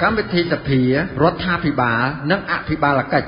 កម្មវិធីសភារដ្ឋាភិបាលនិងអភិបាលកិច្ច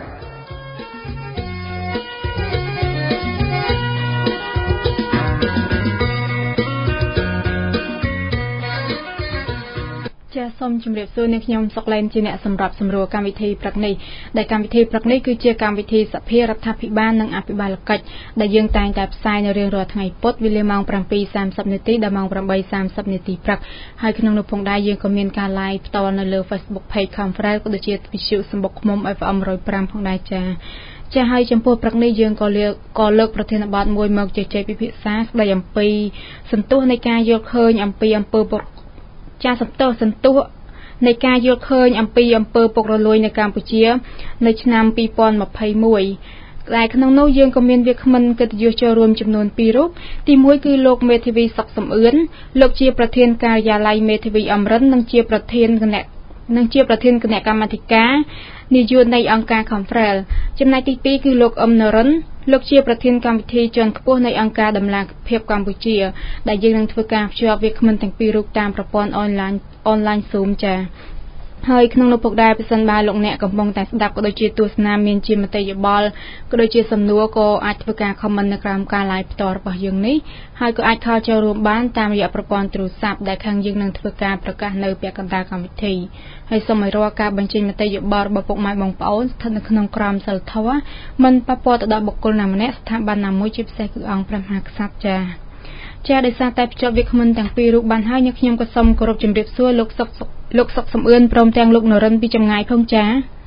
ចាសសូមជម្រាបសួរអ្នកខ្ញុំសុកឡែនជាអ្នកសម្រាប់សម្រួលកម្មវិធីព្រឹកនេះដែលកម្មវិធីព្រឹកនេះគឺជាកម្មវិធីសភារដ្ឋាភិបាលនិងអភិបាលកិច្ចដែលយើងតែងតែផ្សាយនៅរៀងរាល់ថ្ងៃពុធវេលាម៉ោង 7:30 នាទីដល់ម៉ោង 8:30 នាទីព្រឹកហើយក្នុងនោះផងដែរយើងក៏មានការ live ផ្ទាល់នៅលើ Facebook Page Conference ក៏ដូចជាវិទ្យុសម្បុកឃ្មុំ FM 105ផងដែរចាហើយចំពោះព្រឹកនេះយើងក៏លើកប្រធានបទមួយមកជជែកពិភាក្សាស្ដីអំពីសន្ទុះនៃការយល់ឃើញអំពីអំពើចាសន្ទុះនៃការយល់ឃើញអំពីអំពើពុករលួយនៅកម្ពុជានៅឆ្នាំ2021ដែលក្នុងនោះយើងក៏មានវាគ្មិនកិត្តិយសចូលរួមចំនួន2រូបទី1គឺលោកមេធាវីសុកសំអឿនលោកជាប្រធានការិយាល័យមេធាវីអមរិននិងជាប្រធានគណៈកម្មាធិការនាយកនៃអង្គការ Conference ចំណែកទី2គឺលោកអ៊ឹមនរិនលោកជាប្រធានកម្មវិធីជាន់ខ្ពស់នៃអង្គការដំណាងភាពកម្ពុជាដែលយើងនឹងធ្វើការភ្ជាប់វាគ្មិនទាំងពីររូបតាមប្រព័ន្ធអនឡាញ Zoom ចាហើយក្នុងនោះផងដែរប្រសិនបើលោកអ្នកកំពុងតែស្ដាប់ក៏ដូចជាទស្សនាមានជាមតិយោបល់ក៏ដូចជាសំណួរក៏អាចធ្វើការ comment នៅក្រោមការ live ផ្ទាល់របស់យើងនេះហើយក៏អាចខលចូលរួមបានតាមរយៈប្រព័ន្ធទូរស័ព្ទដែលខាងយើងនឹងធ្វើការប្រកាសនៅពាក់កណ្ដាលកម្មវិធីហើយសូមឲ្យរាល់ការបញ្ចេញមតិយោបល់របស់ពុកម៉ែបងប្អូនស្ថិតនៅក្នុងក្រមសីលធម៌មិនប៉ះពាល់ទៅដល់បុគ្គលណាម្នាក់ស្ថាប័នណាមួយជាពិសេសគឺអង្គព្រះមហាក្សត្រចាដោយសារតែភ្ជាប់វាគ្មិនទាំងពីររូបបានហើយខ្ញុំក៏សូមគោរពជម្រាបសួរលោកសុកសំអឿនព្រមទាំងលោកនរិនពីចម្ងាយផងចា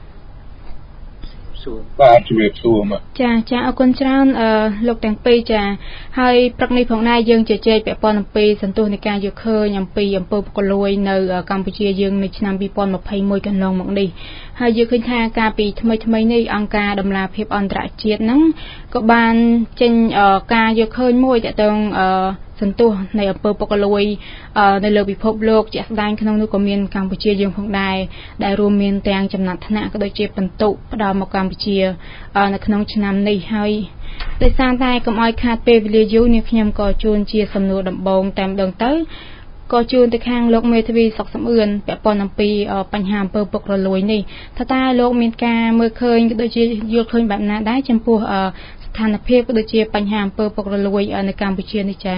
បាទជំរាបសួរមកចាអរគុណច្រើនលោកទាំងពីរចាហើយព្រឹកនេះផងដែរយើងជជែកពាក់ព័ន្ធអំពីសន្ទុះនៃការយកឃើញអំពីអំពើពុករលួយនៅកម្ពុជាយើងនៅឆ្នាំ2021កន្លងមកនេះហើយយើងឃើញថាការពីថ្មីនេះអង្គការដំណាភិបអន្តរជាតិហ្នឹងក៏បានចេញការយកឃើញមួយទាក់ទងសន្ទុះនៃអំពើពុករលួយនៅលើពិភពលោកជាក់ស្ដែងក្នុងនោះក៏មានកម្ពុជាយើងផងដែរដែលរួមមានទាំងចំណាត់ថ្នាក់ក៏ដូចជាបន្ទុកផ្ដល់មកកម្ពុជានៅក្នុងឆ្នាំនេះហើយដោយសារតែកុំឲ្យខាតពេលវេលាយូរនេះខ្ញុំក៏ជួនជាសំណួរដំបូងតែម្ដងទៅក៏ជួនទៅខាងលោកមេធាវីសុកសំអឿនពាក់ព័ន្ធអំពីបញ្ហាអំពើពុករលួយនេះថាតើលោកមានការមើលឃើញក៏ដូចជាយល់ឃើញបែបណាដែរចំពោះស្ថានភាពក៏ដូចជាបញ្ហាអំពើពុករលួយនៅកម្ពុជានេះចា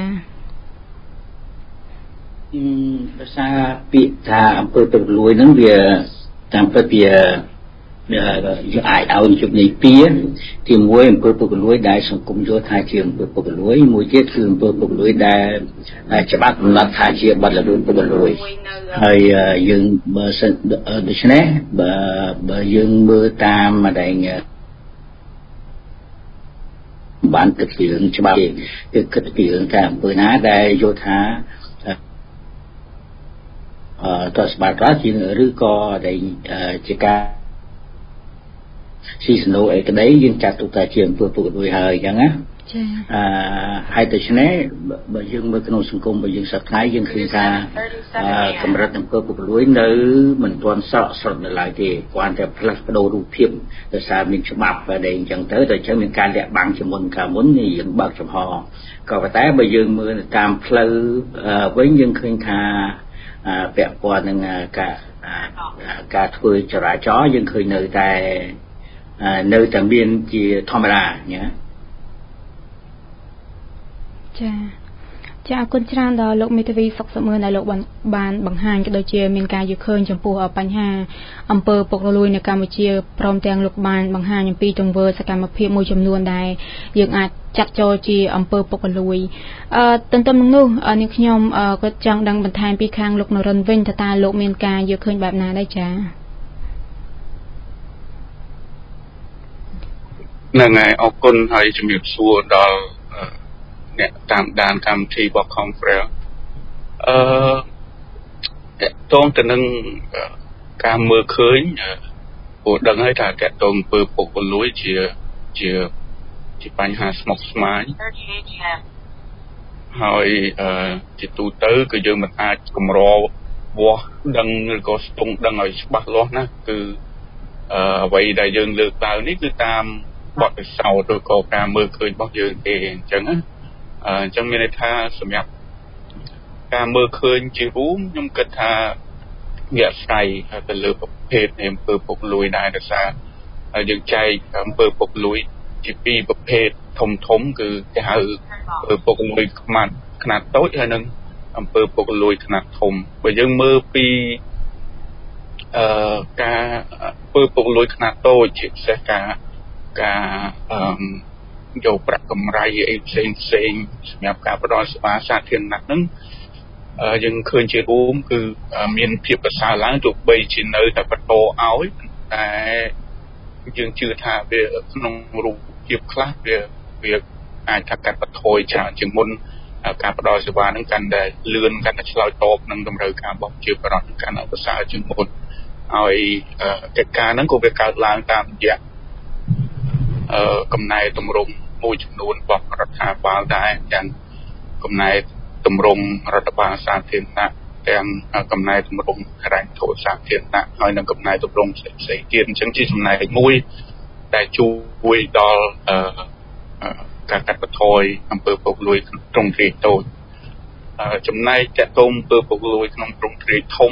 ដោយសារពាក្យថាអំពើពុករលួយហ្នឹងវាតាមពិតវាយើងអាចឲ្យជំនាញពីរទីមួយអំពើពុករលួយដែលសង្គមយល់ថាជាអំពើពុករលួយមួយទៀតគឺអំពើពុករលួយដែលច្បាប់កំណត់ថាជាបទល្មើសពុករលួយហើយយើងបើសិនដូច្នេះបើយើងមើលតាមម្ដែងបានគិតពីរឿងច្បាប់គឺគិតពីរឿងថាអំពើណាដែលយល់ថាតើស្បាតរាជាឬក៏ដែលជាការស៊ីសណូអីក្តីយើងចាត់ទុកថាជាអំពើពុករលួយហើយអញ្ចឹងណាចាហើយដូច្នេះបើយើងមើលក្នុងសង្គមរបស់យើងសប្តាហ៍យើងឃើញថាកម្រិតអំពើពុករលួយនៅមិនទាន់ស្រកស្រដនៅឡើយទេគ្រាន់តែផ្លាស់ប្ដូររូបភាពដោយសារមានច្បាប់ដែលអញ្ចឹងទៅតែអញ្ចឹងមានការលាក់បាំងជាមុនកាលមុននេះយើងបើកចំហក៏ប៉ុន្តែបើយើងមើលតាមផ្លូវវិញយើងឃើញថាពាក់ព័ន្ធនឹងការធ្វើចរាចរណ៍យើងឃើញនៅតែមានជាធម្មតាណាចាអរគុណច្រើនដល់លោកមេធាវីសុកសំអឿនដែលលោកបានបង្ហាញក៏ដូចជាមានការយល់ឃើញចំពោះបញ្ហាអំពើពុករលួយនៅកម្ពុជាព្រមទាំងលោកបានបង្ហាញអំពីទង្វើសកម្មភាពមួយចំនួនដែលយើងអាចចាត់ចូលជាអំពើពុករលួយទន្ទឹមនឹងនោះនាងខ្ញុំក៏ចង់ដឹងបន្ថែមពីខាងលោកនរិនវិញថាតើលោកមានការយល់ឃើញបែបណាដែរចាហ្នឹងហើយអរគុណហើយជំរាបសួរដល់អ្នកតាមដានកម្មវិធីរបស់ Conference តកតងទៅនឹងការមើលឃើញព្រោះដឹងហើយថាតកតងអំពើពុករលួយជាបញ្ហាស្មុគស្មាញហើយជាទូទៅគឺយើងមិនអាចកម្រវាស់ដឹងឬក៏ស្ទង់ដឹងឲ្យច្បាស់លាស់ណាគឺអ្វីដែលយើងលើកឡើងនេះគឺតាមបទពិសោធន៍ឬក៏ការមើលឃើញរបស់យើងទេអញ្ចឹងណាអញ្ចឹងមានន័យថាសម្រាប់ការមើលឃើញជារួមខ្ញុំគិតថាវាស្រ័យទៅលើប្រភេទនៃអំពើពុករលួយដែរដោយសារយើងចែកអំពើពុករលួយជាពីរប្រភេទធំគឺគេហៅអំពើពុករលួយខ្នាតតូចហើយនិងអំពើពុករលួយខ្នាតធំបើយើងមើលពីការអំពើពុករលួយខ្នាតតូចជាពិសេសការយកប្រាក់កម្រៃអីផ្សេងសម្រាប់ការផ្ដល់សេវាសាធារណៈហ្នឹងយើងឃើញជារួមគឺមានភាពប្រសើរឡើងទោះបីជានៅតែបន្តឲ្យតែយើងជឿថាវាក្នុងរូបភាពខ្លះវាអាចថាកាត់បន្ថយច្រើនជាងមុនការផ្ដល់សេវាហ្នឹងកាន់តែលឿនកាន់តែឆ្លើយតបនឹងតម្រូវការរបស់ប្រជាពលរដ្ឋកាន់តែប្រសើរជាងមុនហើយកិច្ចការហ្នឹងក៏វាកើតឡើងតាមរយៈកំណែទម្រង់មួយចំនួនរបស់រដ្ឋាភិបាលដែរទាំងកំណែទម្រង់រដ្ឋបាលសាធារណៈទាំងកំណែទម្រង់ហិរញ្ញវត្ថុសាធារណៈហើយនិងកំណែទម្រង់ផ្សេងទៀតអញ្ចឹងជាចំណែកមួយដែលជួយដល់ការកាត់បន្ថយអំពើពុករលួយក្នុងទ្រង់ទ្រាយតូចចំណែកតកតងអំពើពុករលួយក្នុងទ្រង់ទ្រាយធំ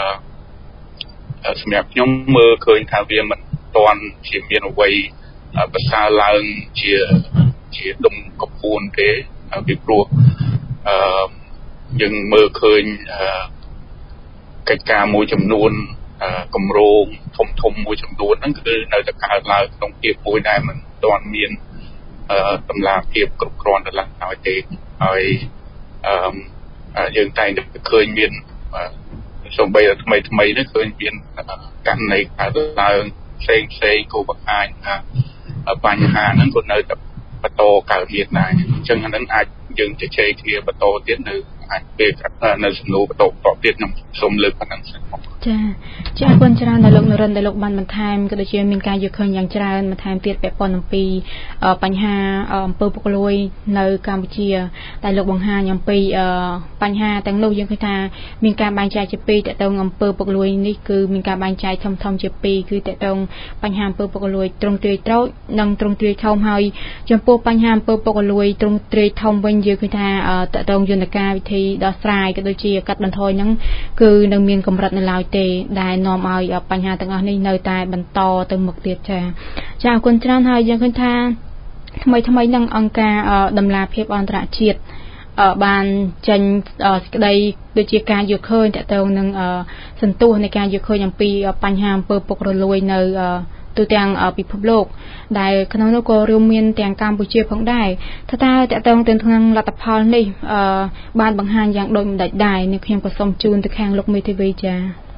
សម្រាប់ខ្ញុំមើលឃើញថាវាមិនទាន់ជាមានអ្វីប្រសើរឡើងជាដុំកពួនទេពីព្រោះយើងមើលឃើញកិច្ចការមួយចំនួនគម្រោងធំមួយចំនួនហ្នឹងគឺនៅតែកើតឡើងក្នុងភាពមួយដែលមិនទាន់មានតម្លាភាពគ្រប់គ្រាន់ទៅឡើយទេហើយយើងតែងតែឃើញមានសូម្បីតែថ្មីនេះឃើញមានករណីកើតឡើងផ្សេងក៏បង្ហាញថាបញ្ហាហ្នឹងក៏នៅតែបន្តកើតមានដែរអញ្ចឹងអានឹងអាចយើងជជែកគ្នាបន្តទៀតនៅអាចពេលនៅសំណួរបន្តទៀតខ្ញុំសូមលើកប៉ុណ្ណឹងសិនចាអរគុណច្រើនដល់លោកនរិនដែលលោកបានបន្ថែមក៏ដូចជាមានការយល់ឃើញយ៉ាងច្រើនបន្ថែមទៀតពាក់ព័ន្ធអំពីបញ្ហាអំពើពុករលួយនៅកម្ពុជាដែលលោកបង្ហាញអំពីបញ្ហាទាំងនោះយើងឃើញថាមានការបែងចែកជាពីរតកតងអំពើពុករលួយនេះគឺមានការបែងចែកធំជាពីរគឺតកតងបញ្ហាអំពើពុករលួយទ្រង់ទ្រាយតូចនិងទ្រង់ទ្រាយធំហើយចំពោះបញ្ហាអំពើពុករលួយទ្រង់ទ្រាយធំវិញយើងឃើញថាតកតងយន្តការវិធីដោះស្រាយក៏ដូចជាកាត់បន្ថយហ្នឹងគឺនៅមានកម្រិតនៅឡើយទេដែលនាំឲ្យបញ្ហាទាំងអស់នេះនៅតែបន្តទៅមុខទៀតចាអរគុណច្រើនហើយយើងឃើញថាថ្មីនឹងអង្គការតម្លាភាពអន្តរជាតិបានចេញសេចក្តីដូចជាការយល់ឃើញតទៅនឹងសន្ទុះនៃការយល់ឃើញអំពីបញ្ហាអំពើពុករលួយនៅទូទាំងពិភពលោកដែលក្នុងនោះក៏រួមមានទាំងកម្ពុជាផងដែរថាតើតកតងទៅនឹងលទ្ធផលនេះបានបង្ហាញយ៉ាងដូចម្ដេចដែរនេះខ្ញុំក៏សូមជូនទៅខាងលោកមេធាវីចា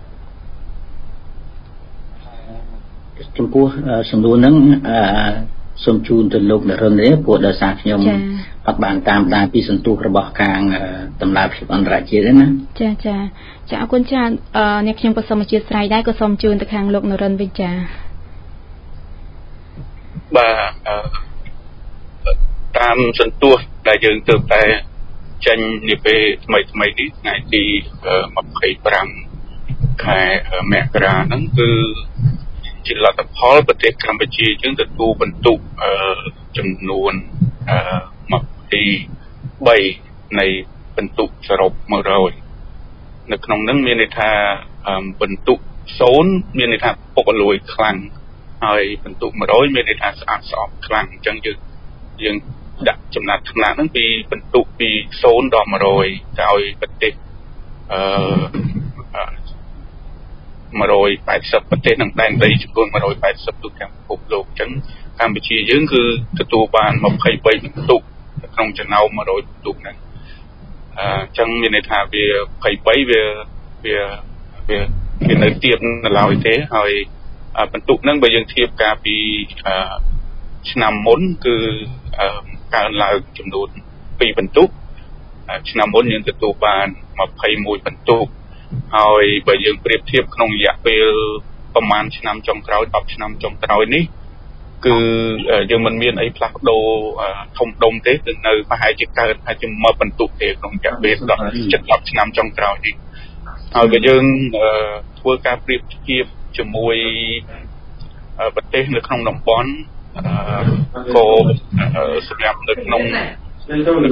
ចំពោះសំណួរហ្នឹងសូមជូនទៅលោកនរិនទេព្រោះដោយសារខ្ញុំអត់បានតាមដានពីសន្ទុះរបស់ខាងតម្លាភាពអន្តរជាតិទេណាចាអរគុណច្រើនអ្នកខ្ញុំក៏សូមអធិស្ឋានដែរក៏សូមជូនទៅខាងលោកនរិនវិញចាបាទតាមសន្ទុះដែលយើងទើបតែចេញនាពេលថ្មីនេះថ្ងៃទី25ខែមករាហ្នឹងគឺជាលទ្ធផលប្រទេសកម្ពុជាយើងទទួលបន្ទុកចំនួន23នៃបន្ទុកសរុប100នៅក្នុងហ្នឹងមានន័យថាបន្ទុក0មានន័យថាពុករលួយខ្លាំងហើយបន្ទុក100មានន័យថាស្អាតស្អំខ្លាំងអញ្ចឹងយើងដាក់ចំណាត់ថ្នាក់ហ្នឹងពីបន្ទុកពី0ដល់100ទៅឲ្យប្រទេស180ប្រទេសនឹងដែនដីចំនួន180ទូទាំងពិភពលោកអញ្ចឹងកម្ពុជាយើងគឺទទួលបាន23បន្ទុកក្នុងចំណោម100បន្ទុកហ្នឹងអញ្ចឹងមានន័យថាវា23វានៅទៀបនៅឡើយទេហើយបន្ទុកហ្នឹងបើយើងធៀបកាលពីឆ្នាំមុនគឺកើនឡើងចំនួន2បន្ទុកឆ្នាំមុនយើងទទួលបាន21បន្ទុកហើយបើយើងប្រៀបធៀបក្នុងរយៈពេលប្រហែលឆ្នាំចុងក្រោយ10ឆ្នាំចុងក្រោយនេះគឺយើងមិនមានអីផ្លាស់ប្ដូរធំដុំទេគឺនៅប្រហែលជាកើតថាជាមកបន្ទុកទេក្នុងរយៈពេល10ឆ្នាំចុងក្រោយនេះហើយបើយើងធ្វើការប្រៀបធៀបជាមួយប្រទេសនៅក្នុងតំបន់ក៏សម្រាប់នៅក្នុង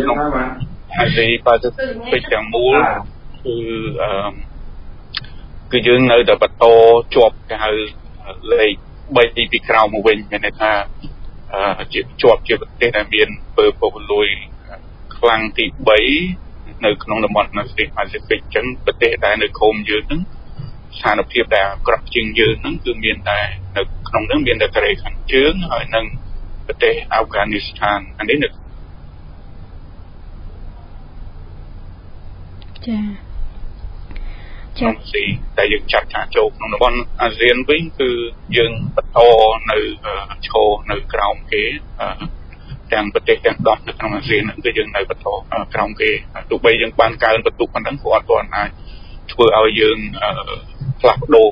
អាស៊ីប៉ាស៊ីហ្វិកទាំងមូលគឺគឺយើងនៅតែបន្តជាប់គេហៅលេខ3ពីក្រៅមកវិញមានន័យថាជាជាប់ជាប្រទេសដែលមានពើពុករលួយខ្លាំងទី3នៅក្នុងតំបន់អាស៊ីអាស៊ីហ្វិកអញ្ចឹងប្រទេសដែលនៅឃុំយើងហ្នឹងស្ថានភាពដែលអាក្រក់ជាងយើងហ្នឹងគឺមានតែនៅក្នុងហ្នឹងមានតែកូរ៉េខាងជើងហើយនិងប្រទេសអាហ្វហ្គានីស្ថានអានេះនៅចាស៊ីតែយើងចាត់ថាចូលក្នុងតំបន់អាស៊ានវិញគឺយើងបន្តនៅឈរនៅក្រោមគេទាំងប្រទេសទាំង10នៅក្នុងអាស៊ានគឺយើងនៅបន្តក្រោមគេទោះបីយើងបានកើនបន្ទុកប៉ុណ្ណឹងក៏អត់ទាន់អាចធ្វើឲ្យយើងផ្លាស់ប្ដូរ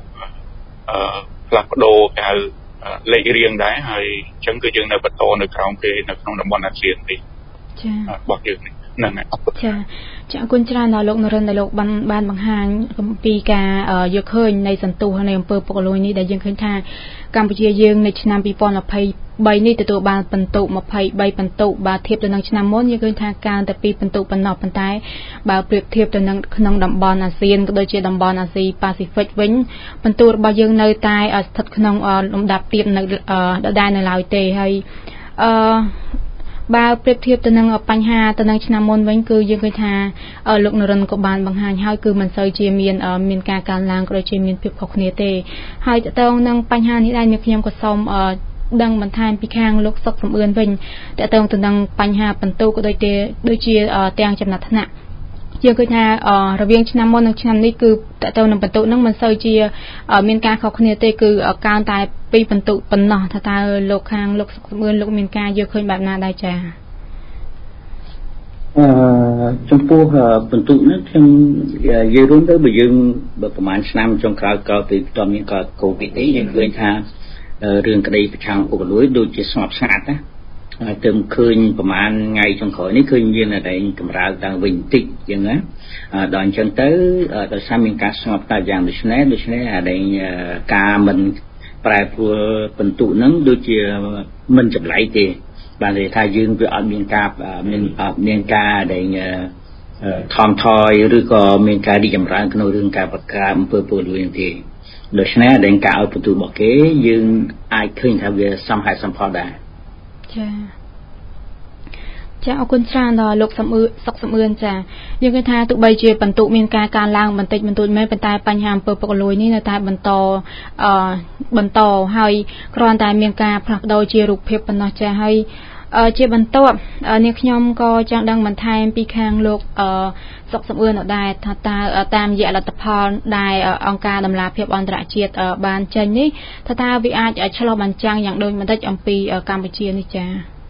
គេហៅលេខរៀងដែរហើយអញ្ចឹងគឺយើងនៅបន្តនៅក្រោមគេនៅក្នុងតំបន់អាស៊ាននេះចា៎របស់យើងនេះហ្នឹងហើយអរគុណចា៎អរគុណច្រើនដល់លោកនរិនដែលលោកបានបង្ហាញអំពីការយកឃើញនៃសន្ទុះនៃអំពើពុករលួយនេះដែលយើងឃើញថាកម្ពុជាយើងនៅឆ្នាំ2023នេះទទួលបានពិន្ទុ23ពិន្ទុបើធៀបទៅនឹងឆ្នាំមុនយើងឃើញថាកើនតែ2ពិន្ទុប៉ុណ្ណោះប៉ុន្តែបើប្រៀបធៀបទៅនឹងក្នុងតំបន់អាស៊ានក៏ដូចជាតំបន់អាស៊ីប៉ាស៊ីហ្វិកវិញពិន្ទុរបស់យើងនៅតែស្ថិតក្នុងលំដាប់ទាបនៅដដែលនៅឡើយទេហើយបើប្រៀបធៀបទៅនឹងបញ្ហាទៅនឹងឆ្នាំមុនវិញគឺយើងឃើញថាលោកនរិនក៏បានបង្ហាញហើយគឺមិនសូវជាមានការកើនឡើងក៏ដូចជាមានភាពខុសគ្នាទេហើយតើតើនឹងបញ្ហានេះដែរខ្ញុំក៏សូមដឹងបន្ថែមពីខាងលោកសុកសំអឿនវិញតើតើទៅនឹងបញ្ហាបន្ទុកក៏ដូចជាទាំងចំណាត់ថ្នាក់យើងឃើញថារវាងឆ្នាំមុននិងឆ្នាំនេះគឺតើតើនឹងបន្ទុកហ្នឹងមិនសូវជាមានការខុសគ្នាទេគឺកើនតែ2បន្ទុកប៉ុណ្ណោះថាតើលោកខាងលោកសុកសំអឿនលោកមានការយកឃើញបែបណាដែរចា៎ចំពោះបន្ទុកនេះខ្ញុំនិយាយរួមទៅបើយើងប្រហែលឆ្នាំចុងក្រោយក្រោយពីបន្ទាប់មានកូវីដនេះយើងឃើញថារឿងក្តីប្រឆាំងពុករលួយដូចជាស្ងប់ស្ងាត់ណាទៅឃើញប្រហែលថ្ងៃចុងក្រោយនេះឃើញមានតែកម្រើកឡើងវិញបន្តិចអញ្ចឹងណាដល់អញ្ចឹងទៅដោយសារមានការស្ងប់ស្ងាត់យ៉ាងដូចនេះការមិនប្រែប្រួលបន្ទុកហ្នឹងដូចជាមិនចម្លែកទេបានន័យថាយើងវាអត់មានការដែលថមថយឬក៏មានការរីកចម្រើនក្នុងរឿងការបង្ក្រាបអំពើពុករលួយទេដូច្នេះដែលការឲ្យបន្ទុករបស់គេយើងអាចឃើញថាវាសមហេតុសមផលដែរចាអរគុណច្រើនដល់លោកសុកសំអឿនចាយើងឃើញថាទោះបីជាបន្ទុកមានការកើនឡើងបន្តិចបន្តួចមែនប៉ុន្តែបញ្ហាអំពើពុករលួយនេះនៅតែបន្តហើយគ្រាន់តែមានការផ្លាស់ប្ដូរជារូបភាពប៉ុណ្ណោះចាហើយជាបន្ទាប់នាងខ្ញុំក៏ចង់ដឹងបន្ថែមពីខាងលោកសុកសំអឿនដែរថាតើតាមរយៈលទ្ធផលដែលអង្គការដំឡាភិបអន្តរជាតិបានចេញនេះថាតើវាអាចឆ្លុះបញ្ចាំងយ៉ាងដូចបន្តិចអំពីកម្ពុជានេះចា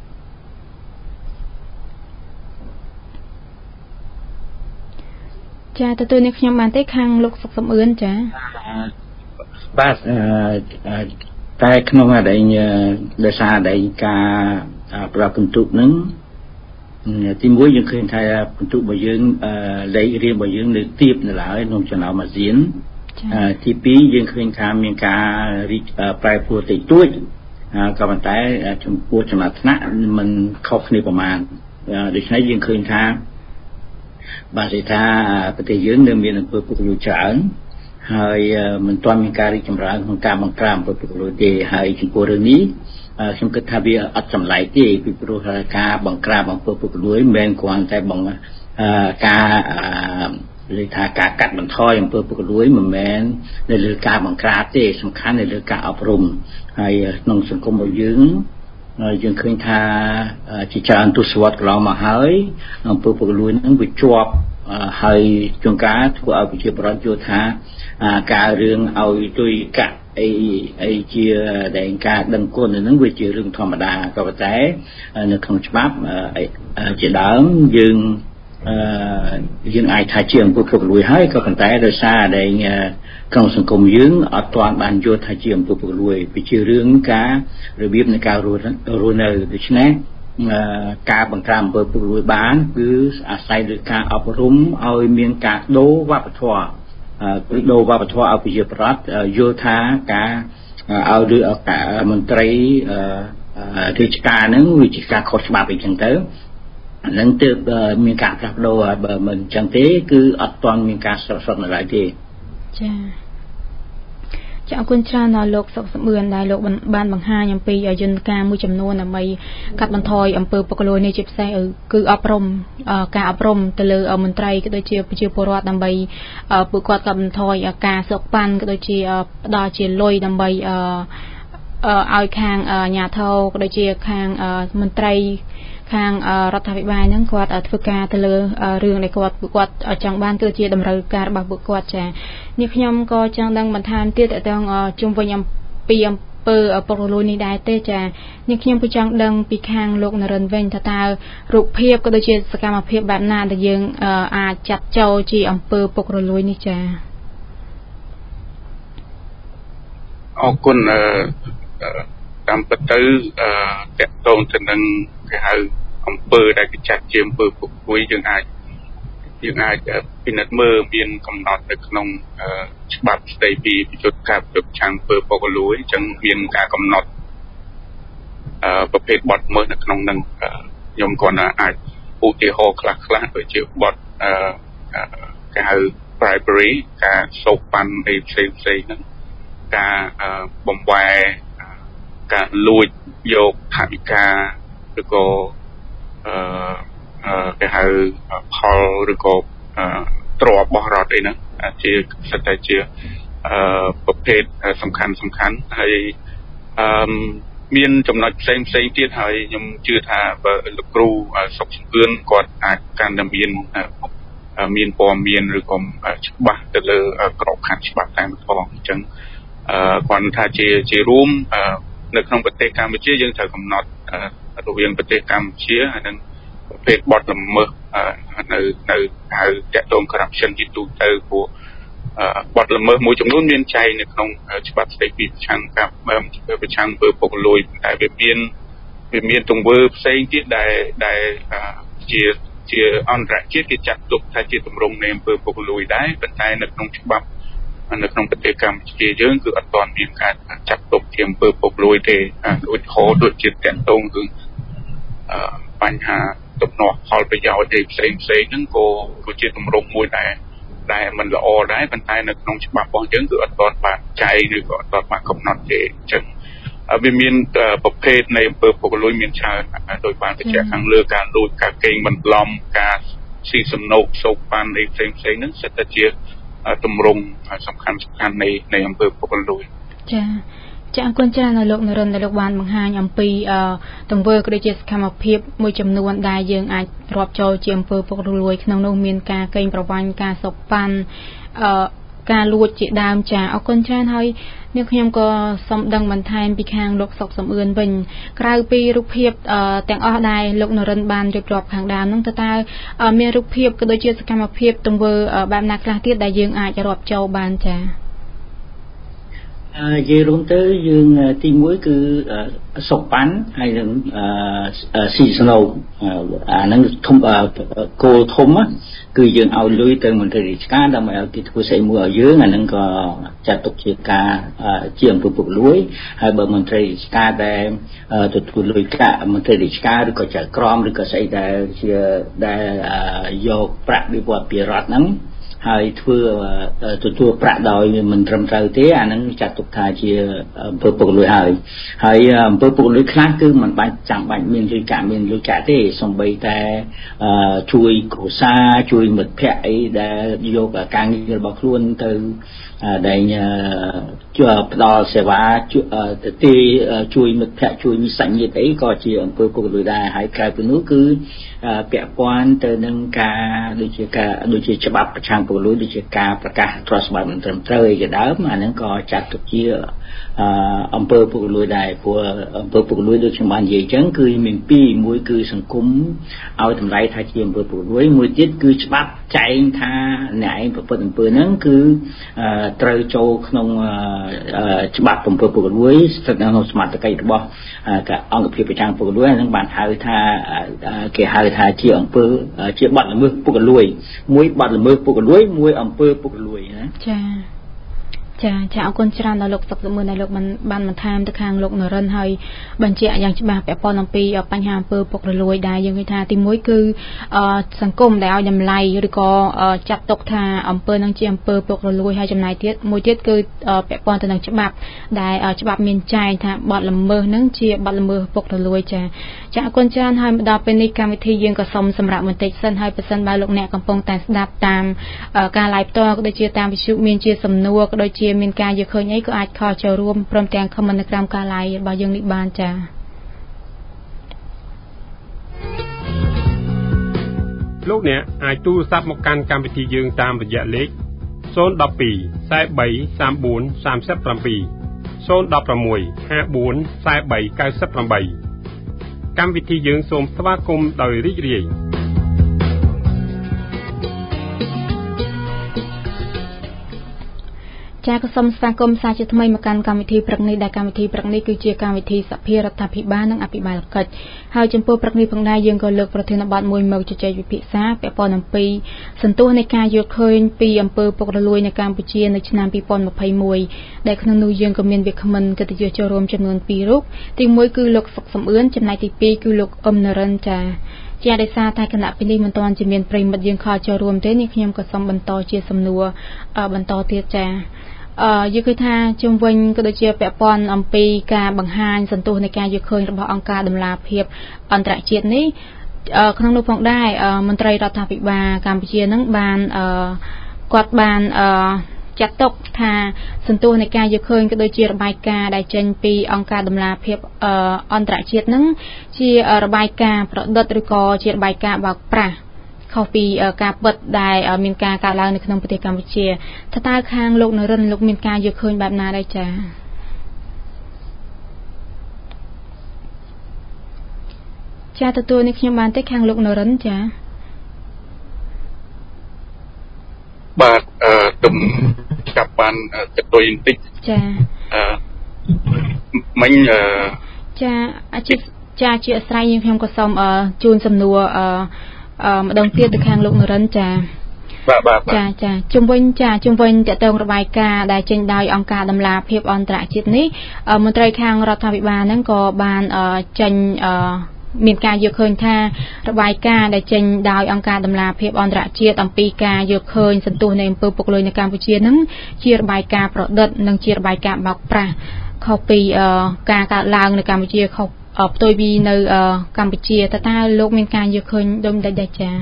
ទទួលនាងខ្ញុំបានទេខាងលោកសុកសំអឿនចាបាទតែក្នុងដោយសារការប្រកបន្ទុកហ្នឹងទីមួយយើងឃើញថាបន្ទុករបស់យើងលេខរៀងរបស់យើងនៅទាបនៅឡើយក្នុងចំណោមអាស៊ានទី2យើងឃើញថាមានការប្រែប្រួលតិចតួចក៏ប៉ុន្តែចំពោះចំណាត់ថ្នាក់มันខុសគ្នាប្រមាណដូច្នេះយើងឃើញថាបាទថាប្រទេសយើងនៅមានអំពើពុករលួយច្រើនហើយមិនទាន់មានការរីកចម្រើនក្នុងការបង្ក្រាបអំពើពុករលួយទេហើយចំពោះរឿងនេះខ្ញុំគិតថាវាអត់ចម្លែកទេពីព្រោះការបង្ក្រាបអំពើពុករលួយមិនមែនគ្រាន់តែការលើថាការកាត់បន្ថយអំពើពុករលួយមិនមែននៅលើការបង្ក្រាបទេសំខាន់នៅលើការអប់រំហើយក្នុងសង្គមរបស់យើងឃើញថាជាច្រើនទសវត្សរ៍កន្លងមកហើយអំពើពុករលួយនឹងវាជាប់ហើយជួនកាលធ្វើឲ្យប្រជាពលរដ្ឋយល់ថាការរឿងឲ្យទុយកាក់អីជាដែលការដឹងគុណហ្នឹងវាជារឿងធម្មតាក៏ប៉ុន្តែនៅក្នុងច្បាប់ជាដើមយើងអាចថាជាអំពើពុករលួយហើយក៏ប៉ុន្តែដោយសារដែលក្នុងសង្គមយើងអត់ទាន់បានយល់ថាជាអំពើពុករលួយវាជារឿងការរបៀបនៃការរស់នៅដូច្នេះការបង្ក្រាបអំពើពុករលួយបានគឺអាស្រ័យលើការអប់រំឲ្យមានការដូរវប្បធម៌ឲ្យប្រជាពលរដ្ឋយល់ថាការឲ្យមន្ត្រីរាជការហ្នឹងវាជាការខុសច្បាប់អីចឹងទៅហ្នឹងទើបមានការផ្លាស់ប្ដូរបើមិនចឹងទេគឺអត់ទាន់មានការស្រកស្រកនៅឡើយទេចាចាអរគុណច្រើនដល់លោកសុកសំអឿនដែលលោកបានបង្ហាញអំពីយន្តការមួយចំនួនដើម្បីកាត់បន្ថយអំពើពុករលួយនេះជាពិសេសគឺអប់រំការអប់រំទៅលើមន្ត្រីក៏ដូចជាប្រជាពលរដ្ឋដើម្បីពួកគាត់កាត់បន្ថយការសោកប៉ាន់ក៏ដូចជាផ្ដល់ជាលុយដើម្បីឲ្យខាងអាជ្ញាធរក៏ដូចជាខាងមន្ត្រីខាងរដ្ឋាភិបាលហ្នឹងគាត់ធ្វើការទៅលើរឿងដែលគាត់ចង់បានគឺជាតម្រូវការរបស់ពួកគាត់ចានេះខ្ញុំក៏ចង់ដឹងបន្ថែមទៀតតើតើជុំវិញអំពីអំពើពុករលួយនេះដែរទេចានេះខ្ញុំក៏ចង់ដឹងពីខាងលោកនរិនវិញថាតើរូបភាពក៏ដូចជាសកម្មភាពបែបណាដែលយើងអាចចាត់ចូលជាអំពើពុករលួយនេះចាអរគុណតាមពិតទៅតកតងទៅនឹងគេហៅអំពើដែលគេចាត់ជាអំពើពុករលួយយើងអាចពិនិត្យមើលមានកំណត់នៅក្នុងច្បាប់ស្តីពីយុទ្ធការប្រយុទ្ធឆាំងអំពើពុករលួយអញ្ចឹងមានការកំណត់ប្រភេទបទល្មើសនៅក្នុងនឹងខ្ញុំគាត់អាចឧទាហរណ៍ខ្លះៗដូចជាបទគេហៅ bribery ការសោកប៉ាន់អីផ្សេងហ្នឹងការបំវែការលួចយកថវិកាឬក៏គេហៅផលឬក៏ទ្រព្យរបស់រដ្ឋអីហ្នឹងជាសិតតែជាប្រភេទសំខាន់ហើយមានចំណុចផ្សេងទៀតហើយខ្ញុំជឿថាបើលោកគ្រូសុកសំអឿនគាត់អាចកាន់តែមានព័ត៌មានឬក៏ច្បាស់ទៅលើក្របខ័ណ្ឌច្បាប់តែម្ដងអញ្ចឹងគាត់ថាជារួមនៅក្នុងប្រទេសកម្ពុជាយើងត្រូវកំណត់រវាងប្រទេសកម្ពុជាហើយនិងប្រភេទបទល្មើសនៅហៅតាក់ទង corruption ជាទូទៅព្រោះបទល្មើសមួយចំនួនមានចែងនៅក្នុងច្បាប់ស្តីពីប្រឆាំងអំពើពុករលួយតែវាមានទង្វើផ្សេងទៀតដែលជាអន្តរជាតិគេចាត់ទុកថាជាទម្រង់នៃអំពើពុករលួយដែរប៉ុន្តែនៅក្នុងច្បាប់នៅក្នុងប្រទេសកម្ពុជាយើងគឺអត់ទាន់មានការចាត់ទុកជាអំពើពុករលួយទេឧទាហរណ៍ដូចជាតាក់ទងគឺបញ្ហាទំនាស់ផលប្រយោជន៍ផ្សេងហ្នឹងក៏ជាទម្រង់មួយដែលมันល្អដែរប៉ុន្តែនៅក្នុងច្បាប់របស់យើងគឺអត់ទាន់បានចែងឬក៏អត់ទាន់បានកំណត់ទេអញ្ចឹងវាមានប្រភេទនៃអំពើពុករលួយមានច្រើនដោយបានបញ្ជាក់ខាងលើការលួចការកេងបន្លំការស៊ីសំណូកសោកប៉ាន់អីផ្សេងហ្នឹងសិតតែជាទម្រង់សំខាន់នៃអំពើពុករលួយចាអរគុណច្រើនដល់លោកនរិនដែលលោកបានបង្ហាញអំពីទង្វើក៏ដូចជាសកម្មភាពមួយចំនួនដែលយើងអាចរាប់ចូលជាអំពើពុករលួយក្នុងនោះមានការកេងប្រវ័ញ្ចការសោកប៉ាន់ការលួចជាដើមចាអរគុណច្រើនហើយនេះខ្ញុំក៏សូមដឹងបន្ថែមពីខាងលោកសុកសំអឿនវិញក្រៅពីរូបភាពទាំងអស់ដែលលោកនរិនបានរៀបរាប់ខាងដើមនោះតើមានរូបភាពក៏ដូចជាសកម្មភាពទង្វើបែបណាខ្លះទៀតដែលយើងអាចរាប់ចូលបានចានិយាយរួមទៅយើងទី1គឺសុកប៉ាន់ហើយនឹងស៊ីស្នូកអាហ្នឹងធំគោលធំគឺយើងឲ្យលុយទៅមន្ត្រីរាជការដើម្បីឲ្យគេធ្វើស្អីមួយឲ្យយើងអាហ្នឹងក៏ចាត់ទុកជាការជាអំពើពុករលួយហើយបើមន្ត្រីរាជការដែលទទួលលុយកាក់មន្ត្រីរាជការឬក៏ចៅក្រមឬក៏ស្អីដែលយកប្រាក់វិវត្តពីរដ្ឋហ្នឹងហើយធ្វើទទួលប្រាក់ដោយមិនត្រឹមត្រូវទេអាហ្នឹងចាត់ទុកថាជាអំពើពុករលួយហើយអំពើពុករលួយខ្លះគឺមិនបាច់ចាំបាច់មានលុយកាក់ទេសូម្បីតែជួយគ្រួសារជួយមិត្តភ័ក្តិអីដែលយកការងាររបស់ខ្លួនទៅដែលផ្ដល់សេវាទៅជួយមិត្តភ័ក្តិជួយមិត្តសាច់ញាតិអីក៏ជាអំពើពុករលួយដែរហើយក្រៅពីនោះគឺពាក់ព័ន្ធទៅនឹងការដូចជាច្បាប់ប្រឆាំងពុករលួយដូចជាការប្រកាសទ្រព្យសម្បត្តិមិនត្រឹមត្រូវអីជាដើមអាហ្នឹងក៏ចាត់ទុកជាអំពើពុករលួយដែរព្រោះអំពើពុករលួយដូចខ្ញុំបាននិយាយអញ្ចឹងគឺមានពីរមួយគឺសង្គមឲ្យតម្លៃថាជាអំពើពុករលួយមួយទៀតគឺច្បាប់ចែងថាអ្នកឯងប្រព្រឹត្តអំពើហ្នឹងគឺត្រូវចូលក្នុងច្បាប់អំពើពុករលួយស្ថិតនៅក្នុងសមត្ថកិច្ចរបស់អង្គភាពប្រឆាំងពុករលួយហ្នឹងបានហៅថាគេហៅថាជាអំពើជាបទល្មើសពុករលួយមួយបទល្មើសពុករលួយមួយអំពើពុករលួយណាចាអរគុណច្រើនដល់លោកសុកសំអឿនដែលលោកបានបន្ថែមទៅខាងលោកនរិនហើយបញ្ជាក់យ៉ាងច្បាស់ពាក់ព័ន្ធអំពីបញ្ហាអំពើពុករលួយដែរយើងឃើញថាទី1គឺសង្គមដែលឲ្យតម្លៃឬក៏ចាត់ទុកថាអំពើនឹងជាអំពើពុករលួយហើយចំណាយទៀតមួយទៀតគឺពាក់ព័ន្ធទៅនឹងច្បាប់ដែលច្បាប់មានចែងថាបទល្មើសនឹងជាបទល្មើសពុករលួយចាអរគុណច្រើនហើយមកដល់ពេលនេះកម្មវិធីយើងក៏សូមសម្រាប់បន្តិចសិនហើយបើសិនបើលោកអ្នកកំពុងតែស្ដាប់តាមការ live ផ្ទាល់ក៏ដូចជាតាមវិទ្យុមានជាសំណួរក៏ដូចជាមានការយកឃើញអីក៏អាចខលចូលរួមព្រមទាំង comment នៅក្រោមការ live របស់យើងនេះបានចាលោកអ្នកអាចទូរស័ព្ទមកកាន់កម្មវិធីយើងតាមរយៈលេខ012 43 34 37 016 54 43 98កម្មវិធីយើងសូមស្វាគមន៍ដោយរីករាយចាក៏សូមស្វាគមន៍សាជាថ្មីមកកាន់កម្មវិធីព្រឹកនេះដែលកម្មវិធីព្រឹកនេះគឺជាកម្មវិធីសភារដ្ឋាភិបាលនិងអភិបាលកិច្ចហើយចំពោះព្រឹកនេះផងដែរយើងក៏លើកប្រធានបទមួយមកជជែកវិភាសាពាក់ព័ន្ធអំពីសន្ទុះនៃការយល់ឃើញពីអំពើពុករលួយនៅកម្ពុជានៅឆ្នាំ2021ដែលក្នុងនោះយើងក៏មានវាគ្មិនកិត្តិយសចូលរួមចំនួន2រូបទី1គឺលោកសុកសំអឿនចំណែកទី2គឺលោកអ៊ុំនរិនចាជាដោយសារតែគណៈពេលនេះមិនទាន់ជាមានប្រិមិត្តយើងខលចូលរួមទេនេះខ្ញុំក៏សូមបន្តជាសំណួរបន្តទៀតចាយើងឃើញថាជុំវិញក៏ដូចជាពាក់ព័ន្ធអំពីការបង្ហាញសន្ទុះនៃការយកឃើញរបស់អង្គការដំណាភិបអន្តរជាតិនេះក្នុងនោះផងដែរមន្ត្រីរដ្ឋាភិបាលកម្ពុជានឹងបានគាត់បានចាត់ទុកថាសន្ទុះនៃការយកឃើញក៏ដូចជារបាយការណ៍ដែលចេញពីអង្គការដំណាភិបអន្តរជាតិនឹងជារបាយការណ៍ប្រឌិតឬក៏ជារបាយការណ៍បោកប្រាស់ខុសពីការពិតដែលមានការកើតឡើងនៅក្នុងប្រទេសកម្ពុជាតើខាងលោកនរិនលោកមានការយកឃើញបែបណាដែរចាចាទទួលនេះខ្ញុំបានទេខាងលោកនរិនចាបាទទំចាប់បានទទួលបន្តិចចាមិញចាអាជីពចាជាអាស្រ័យខ្ញុំក៏សូមជូនសំណួរម្ដងទៀតទៅខាងលោកនរិនចាបាទចាជុំវិញតកតងរបាយការណ៍ដែលចេញដោយអង្គការដំណាភិបអន្តរជាតិនេះមន្ត្រីខាងរដ្ឋាភិបាលហ្នឹងក៏បានចេញមានការយកឃើញថារបាយការណ៍ដែលចេញដោយអង្គការដំណាភិបអន្តរជាតិអំពីការយកឃើញសន្ទុះនៃអំពើពុករលួយនៅកម្ពុជាហ្នឹងជារបាយការណ៍ប្រឌិតនិងជារបាយការណ៍បោកប្រាស់ខុសពីការកើតឡើងនៅកម្ពុជាខុសផ្ទុយពីនៅកម្ពុជាតើលោកមានការយកឃើញដូចម្ដេចដែរចា៎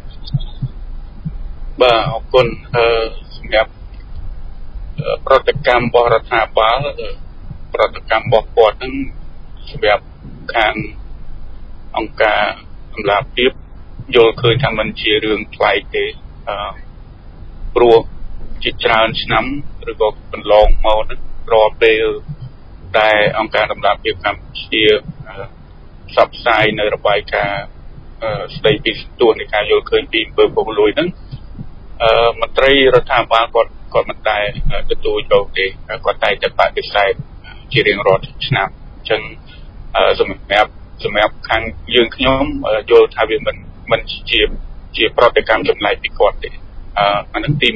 បាទអរគុណសម្រាប់ប្រតិកម្មរបស់រដ្ឋាភិបាលប្រតិកម្មរបស់គាត់នឹងសម្រាប់ខាងអង្គការដំណាភិបយល់ឃើញថាมันជារឿងប្លែកទេព្រោះជាច្រើនឆ្នាំឬក៏កន្លងមកនឹងរាល់ពេលតែអង្គការដំណាភិបកម្ពុជាផ្សព្វផ្សាយនៅរបាយការណ៍ស្ដីពីសន្ទុះនៃការយល់ឃើញពីអំពើពុករលួយហ្នឹងមន្ត្រីរដ្ឋាភិបាលគាត់មិនតែទទួលយកទេគាត់តែបដិសេធជារៀងរាល់ឆ្នាំអញ្ចឹងសម្រាប់ខាងយើងខ្ញុំយល់ថាវាមិនជាប្រតិកម្មចម្លែកពីគាត់ទេអានឹងទី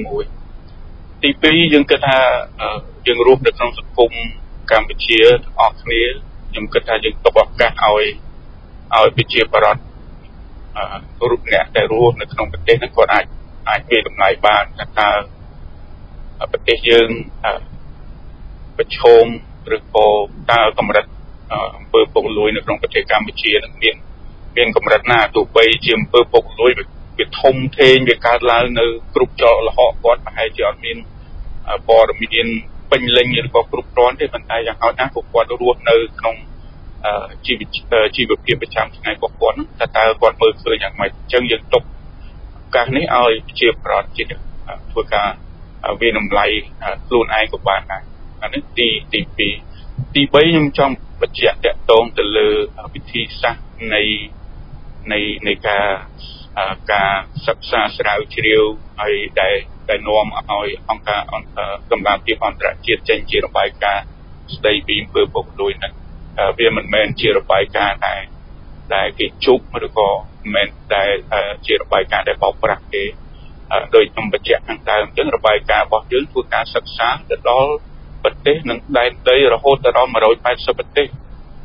1ទី2យើងគិតថាយើងរស់នៅក្នុងសង្គមកម្ពុជាទាំងអស់គ្នាខ្ញុំគិតថាយើងទុកឱកាសឲ្យប្រជាពលរដ្ឋរូបអ្នកដែលរស់នៅក្នុងប្រទេសហ្នឹងគាត់អាចមានតម្លៃបានថាតើប្រទេសយើងប្រឈមឬក៏តើកម្រិតអំពើពុករលួយនៅក្នុងប្រទេសកម្ពុជានឹងមានកម្រិតណាទោះបីជាអំពើពុករលួយវាធំធេងវាកើតឡើងនៅគ្រប់ច្រកល្ហកគាត់ប្រហែលជាអត់មានព័ត៌មានពេញលេញឬក៏គ្រប់គ្រាន់ទេប៉ុន្តែយ៉ាងហោចណាស់ក៏គាត់រស់នៅក្នុងជីវភាពប្រចាំថ្ងៃរបស់គាត់តើគាត់មើលឃើញយ៉ាងម៉េចអញ្ចឹងយើងទុកឱកាសនេះឲ្យជាប្រវត្តិជាតិធ្វើការវាតម្លៃខ្លួនឯងក៏បានដែរអានេះទី2ទី3ខ្ញុំចង់បញ្ជាក់តកតងទៅលើវិធីសាស្ត្រនៃការសិក្សាស្រាវជ្រាវហើយដែលនាំឲ្យអង្គការដំណាភិបអន្តរជាតិចេញជារបាយការណ៍ស្ដីពីអំពើពុករលួយហ្នឹងវាមិនមែនជារបាយការណ៍ដែលគេជុកឬក៏មិនមែនតែជារបាយការណ៍ដែលបោកប្រាស់គេដោយខ្ញុំបញ្ជាក់ខាងដើមអញ្ចឹងរបាយការណ៍របស់យើងធ្វើការសិក្សាទៅដល់ប្រទេសនិងដែនដីរហូតដល់180ប្រទេសអញ្ចឹង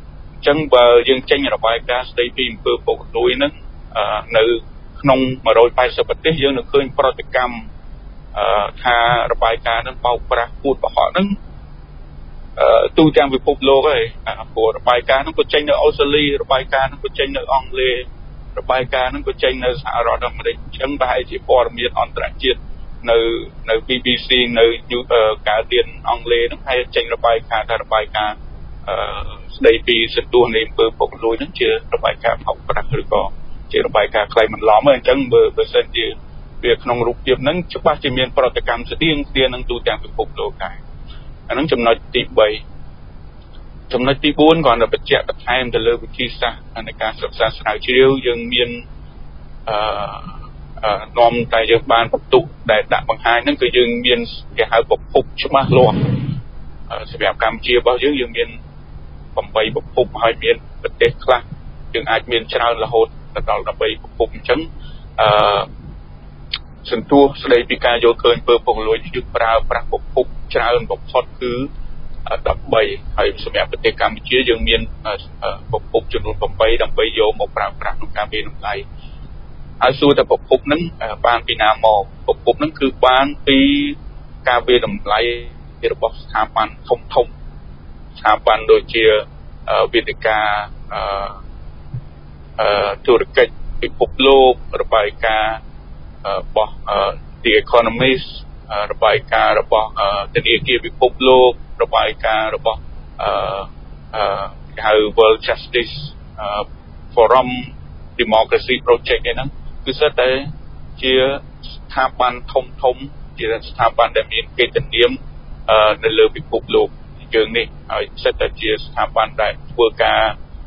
ចឹងបើយើងចេញរបាយការណ៍ស្ដីពីអំពើពុករលួយហ្នឹងនៅក្នុង180ប្រទេសយើងនឹងឃើញប្រតិកម្មថារបាយការណ៍ហ្នឹងបោកប្រាស់ពួតប្រហោះហ្នឹងទូទាំងពិភពលោកហើយព្រោះរបាយការណ៍ហ្នឹងក៏ចេញនៅអូស្ត្រាលីរបាយការណ៍ហ្នឹងក៏ចេញនៅអង់គ្លេសរបាយការណ៍ហ្នឹងក៏ចេញនៅសហរដ្ឋអាមេរិកអញ្ចឹងប្រហែលជាព័ត៌មានអន្តរជាតិនៅ BBC នៅ Guardian អង់គ្លេសហ្នឹងហើយចេញរបាយការណ៍ថារបាយការណ៍ស្ដីពីសន្ទុះនៃអំពើពុករលួយហ្នឹងជារបាយការណ៍បោកប្រាស់ឬក៏ជារបាយការណ៍ខ្លីបន្លំអញ្ចឹងបើសិនជាវាក្នុងរូបភាពហ្នឹងច្បាស់ជាមានប្រតិកម្មស្ទៀងនឹងទូទាំងពិភពលោកដែរអាហ្នឹងចំណុចទី3ចំណុចទី4គាត់ទៅបញ្ជាក់បន្ថែមទៅលើវិធីសាស្ត្រនៃការសិក្សាស្រាវជ្រាវយើងមាននាំតែយើងបានបន្ទុកដែលដាក់បង្ហាញហ្នឹងគឺយើងមានគេហៅប្រភពច្បាស់លាស់សម្រាប់កម្ពុជារបស់យើងមាន8ប្រភពហើយមានប្រទេសខ្លះយើងអាចមានច្រើនរហូតដល់13ប្រភពអញ្ចឹងសន្ទុះស្ដីពីការយល់ឃើញអំពើពុករលួយគឺប្រើប្រាស់ប្រភពច្រើនបំផុតគឺ13ហើយសម្រាប់ប្រទេសកម្ពុជាយើងមានប្រភពចំនួន8ដើម្បីយកមកប្រើប្រាស់ក្នុងការវិនិច្ឆ័យហើយសួរតែប្រភពហ្នឹងបានពីណាមកប្រភពហ្នឹងគឺបានពីការវិនិច្ឆ័យរបស់ស្ថាប័នធំស្ថាប័នដូចជាវេទិកាធុរកិច្ចពិភពលោករបាយការណ៍របស់ The Economist របាយការណ៍របស់ធនាគារពិភពលោករបាយការណ៍របស់ហៅ World Justice Forum Democracy Project ហ្នឹងគឺសិតតែជាស្ថាប័នធំជាស្ថាប័នដែលមានកិត្តិនាមនៅលើពិភពលោកយើងនេះហើយសិតតែជាស្ថាប័នដែលធ្វើការ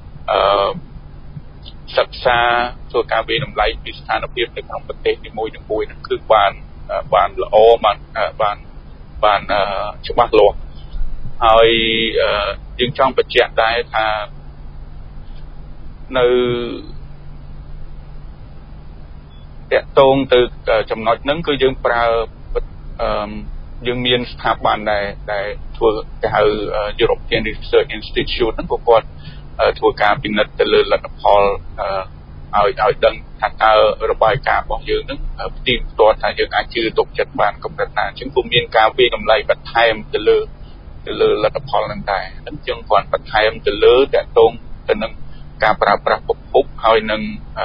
សិក្សាធ្វើការវិនិច្ឆ័យពីស្ថានភាពនៅក្នុងប្រទេសនីមួយៗហ្នឹងគឺបានល្អបានច្បាស់លាស់ហើយយើងចង់បញ្ជាក់ដែរថានៅតាក់ទងទៅចំណុចហ្នឹងគឺយើងប្រើយើងមានស្ថាប័នដែលធ្វើគេហៅ European Research Institute ហ្នឹងក៏គាត់ធ្វើការពិនិត្យទៅលើលទ្ធផលឲ្យដឹងថាតើរបាយការណ៍របស់យើងហ្នឹងផ្ទៀងផ្ទាត់ថាយើងអាចជឿទុកចិត្តបានកម្រិតណាអញ្ចឹងក៏មានការវិតម្លៃបន្ថែមទៅលើលទ្ធផលហ្នឹងដែរអញ្ចឹងគាត់បន្ថែមទៅលើតាក់ទងទៅនឹងការប្រើប្រាស់ប្រភពហើយនឹង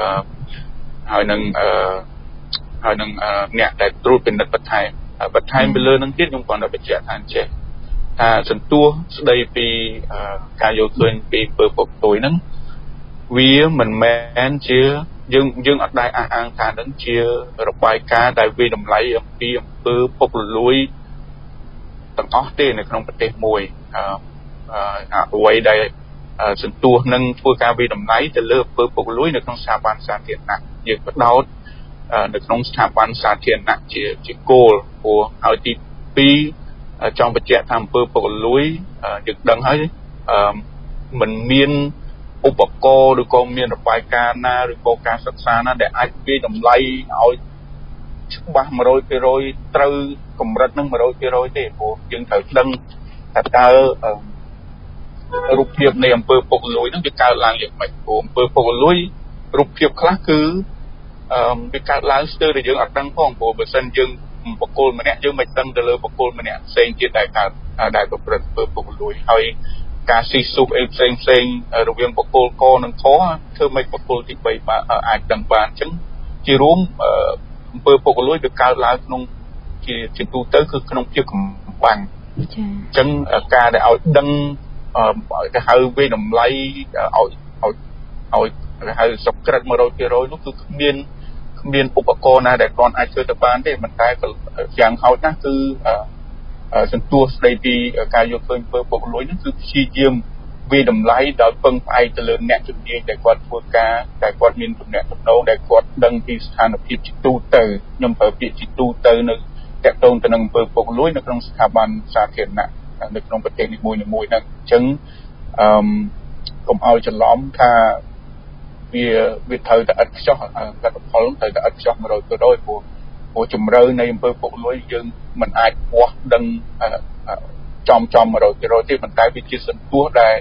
អ្នកដែលត្រួតពិនិត្យបន្ថែមទៅលើនឹងទៀតខ្ញុំគាត់ទៅបញ្ជាក់ថាអញ្ចឹងថាសន្ទុះស្ដីពីការយល់ឃើញពីអំពើពុករលួយហ្នឹងវាមិនមែនជាយើងអត់ដែរអះអាងថានឹងជារបាយការណ៍ដែលវិតម្លៃអំពីអំពើពុករលួយទាំងអស់ទេនៅក្នុងប្រទេសមួយអ្វីដែលសន្ទុះនឹងធ្វើការវិតម្លៃទៅលើអំពើពុករលួយនៅក្នុងស្ថាប័នសាធារណៈយើងបដោតនៅក្នុងស្ថាប័នសាធារណៈជាគោលព្រោះហើយទី2ចង់បញ្ជាក់ថាអំពើពុករលួយយើងដឹងហើយមិនមានឧបករណ៍ឬក៏មានរបាយការណ៍ណាឬក៏ការសិក្សាណាដែលអាចវិតម្លៃឲ្យច្បាស់ 100% ត្រូវកម្រិតនឹង 100% ទេព្រោះយើងត្រូវដឹងថាតើរូបភាពនៃអំពើពុករលួយហ្នឹងវាកើតឡើងយ៉ាងម៉េចព្រោះអំពើពុករលួយរូបភាពខ្លះគឺវាកើតឡើងស្ទើរតែយើងអត់ដឹងផងព្រោះបើសិនយើងបុគ្គលម្នាក់យើងមិនដឹងទៅលើបុគ្គលម្នាក់ផ្សេងទៀតដែលប្រព្រឹត្តអំពើពុករលួយហើយការស៊ីស៊ូបអីផ្សេងរវាងបុគ្គលកនិងខធ្វើមិនបុគ្គលទី3អាចដឹងបានអញ្ចឹងជារួមអំពើពុករលួយវាកើតឡើងក្នុងជាទូទៅគឺក្នុងភាពកំបាំងអញ្ចឹងការដែលឲ្យដឹងគេហៅវិតម្លៃឲ្យគេហៅសុក្រិត 100% នោះគឺគ្មានឧបករណ៍ណាដែលគាត់អាចធ្វើទៅបានទេប៉ុន្តែយ៉ាងហោចណាស់គឺសន្ទុះស្ដីពីការយល់ឃើញអំពើពុករលួយនោះគឺព្យាយាមវិតម្លៃដោយពឹងផ្អែកទៅលើអ្នកជំនាញដែលគាត់ធ្វើការដែលគាត់មានទំនាក់ទំនងដែលគាត់ដឹងពីស្ថានភាពជាទូទៅខ្ញុំប្រើពាក្យជាទូទៅនៅតាក់ទងទៅនឹងអំពើពុករលួយនៅក្នុងស្ថាប័នសាធារណៈនៅក្នុងប្រទេសនីមួយៗហ្នឹងអញ្ចឹងកុំឲ្យច្រឡំថាវាត្រូវតែឥតខ្ចោះលទ្ធផលត្រូវតែឥតខ្ចោះ 100% ព្រោះជំរឿននៃអំពើពុករលួយយើងមិនអាចវាស់ដឹងចំ 100% ទេប៉ុន្តែវាជាសន្ទុះដែល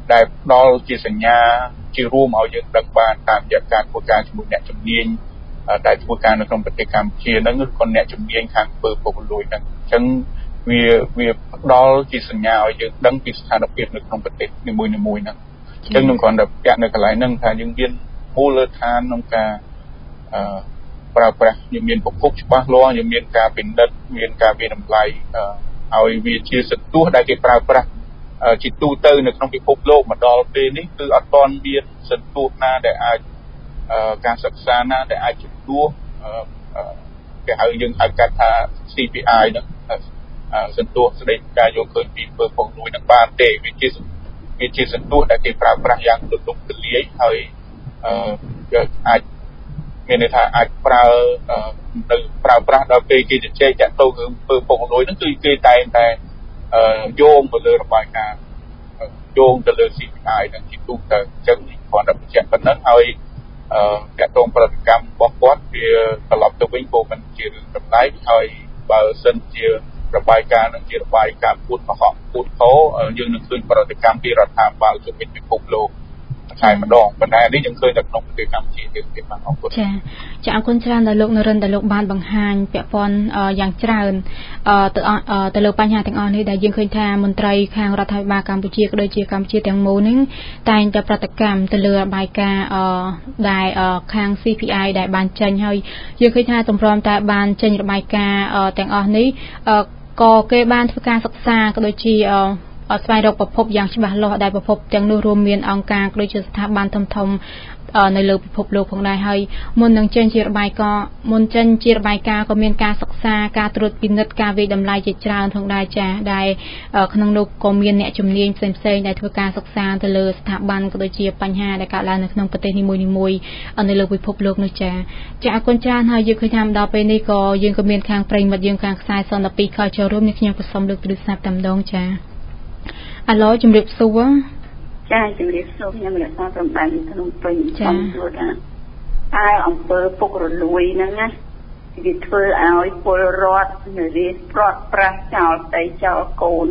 ដែលផ្ដល់ជាសញ្ញាជារួមឲ្យយើងដឹងបានតាមរយៈការធ្វើការជាមួយអ្នកជំនាញដែលធ្វើការនៅក្នុងប្រទេសកម្ពុជាហ្នឹងឬក៏អ្នកជំនាញខាងធ្វើពុករលួយហ្នឹងអញ្ចឹងវាផ្ដល់ជាសញ្ញាឲ្យយើងដឹងពីស្ថានភាពនៅក្នុងប្រទេសនីមួយៗហ្នឹងអញ្ចឹងខ្ញុំគ្រាន់តែពាក់នៅកន្លែងហ្នឹងថាយើងមានមូលដ្ឋានក្នុងការប្រើប្រាស់យើងមានប្រភពច្បាស់លាស់យើងមានការពិនិត្យមានការវិតម្លៃឲ្យវាជាសន្ទុះដែលគេប្រើប្រាស់ជាទូទៅនៅក្នុងពិភពលោកមកដល់ពេលនេះគឺអត់ទាន់មានសន្ទុះណាដែលអាចការសិក្សាណាដែលអាចជំនួសគេយើងហៅកាត់ថា CPI ហ្នឹងសន្ទុះស្ដីពីការយកឃើញពីពើពុករលួយនឹងបានទេវាជាសន្ទុះដែលគេប្រើប្រាស់យ៉ាងទូលំទូលាយហើយអាចមានន័យថាអាចប្រើប្រាស់ដល់ពេលគេជជែកតាក់ទងរឿងពើពុករលួយហ្នឹងគឺគេតែងតែយោងទៅលើរបាយការណ៍យោងទៅលើ CPI ហ្នឹងជាទូទៅអញ្ចឹងគ្រាន់តែបញ្ជាក់ប៉ុណ្ណឹងហើយតាក់ទងប្រតិកម្មរបស់គាត់វាត្រឡប់ទៅវិញក៏មិនជារឿងតម្លៃហើយបើសិនជារបាយការណ៍នឹងជារបាយការណ៍ពុតកុហកពុតខោយើងនឹងឃើញប្រតិកម្មពីរដ្ឋាភិបាលជំនាញពិភពលោកតែម្ដងប៉ុន្តែនេះយើងឃើញតែក្នុងប្រទេសកម្ពុជាទៀតបាទអរគុណចាអរគុណច្រើនដល់លោកនរិនដែលលោកបានបង្ហាញពាក់ព័ន្ធយ៉ាងច្រើនទៅលើបញ្ហាទាំងអស់នេះដែលយើងឃើញថាមន្ត្រីខាងរដ្ឋាភិបាលកម្ពុជាក៏ដូចជាកម្ពុជាទាំងមូលនឹងតែងតែប្រតិកម្មទៅលើរបាយការណ៍ដែលខាង CPI ដែលបានចេញហើយយើងឃើញថាទម្រាំតែបានចេញរបាយការណ៍ទាំងអស់នេះក៏គេបានធ្វើការសិក្សាក៏ដូចជាស្វែងរកប្រភពយ៉ាងច្បាស់លាស់ដែលប្រភពទាំងនោះរួមមានអង្គការក៏ដូចជាស្ថាប័នធំៗនៅលើពិភពលោកផងដែរហើយមុននឹងចេញជារបាយការណ៍ក៏មានការសិក្សាការត្រួតពិនិត្យការវិតម្លៃជាច្រើនផងដែរចាដែលក្នុងនោះក៏មានអ្នកជំនាញផ្សេងៗដែលធ្វើការសិក្សាទៅលើស្ថាប័នក៏ដូចជាបញ្ហាដែលកើតឡើងនៅក្នុងប្រទេសនីមួយៗនៅលើពិភពលោកនោះចាអរគុណច្រើនហើយយើងឃើញថាដល់ពេលនេះក៏យើងក៏មានខាងប្រិយមិត្តយើងខាងខ្សែ12ខលចូលរួមនេះខ្ញុំក៏សូមលើកទូរស័ព្ទតែម្ដងចាអាឡូជំរាបសួរចាជំរាបសួរខ្ញុំរក្សាប្រមាណក្នុងពេញសំសួរថាតែអង្គើពុករលួយហ្នឹងណាវាធ្វើឲ្យពលរដ្ឋនារីប្រត់ប្រាស់ចោលដីចោលកូន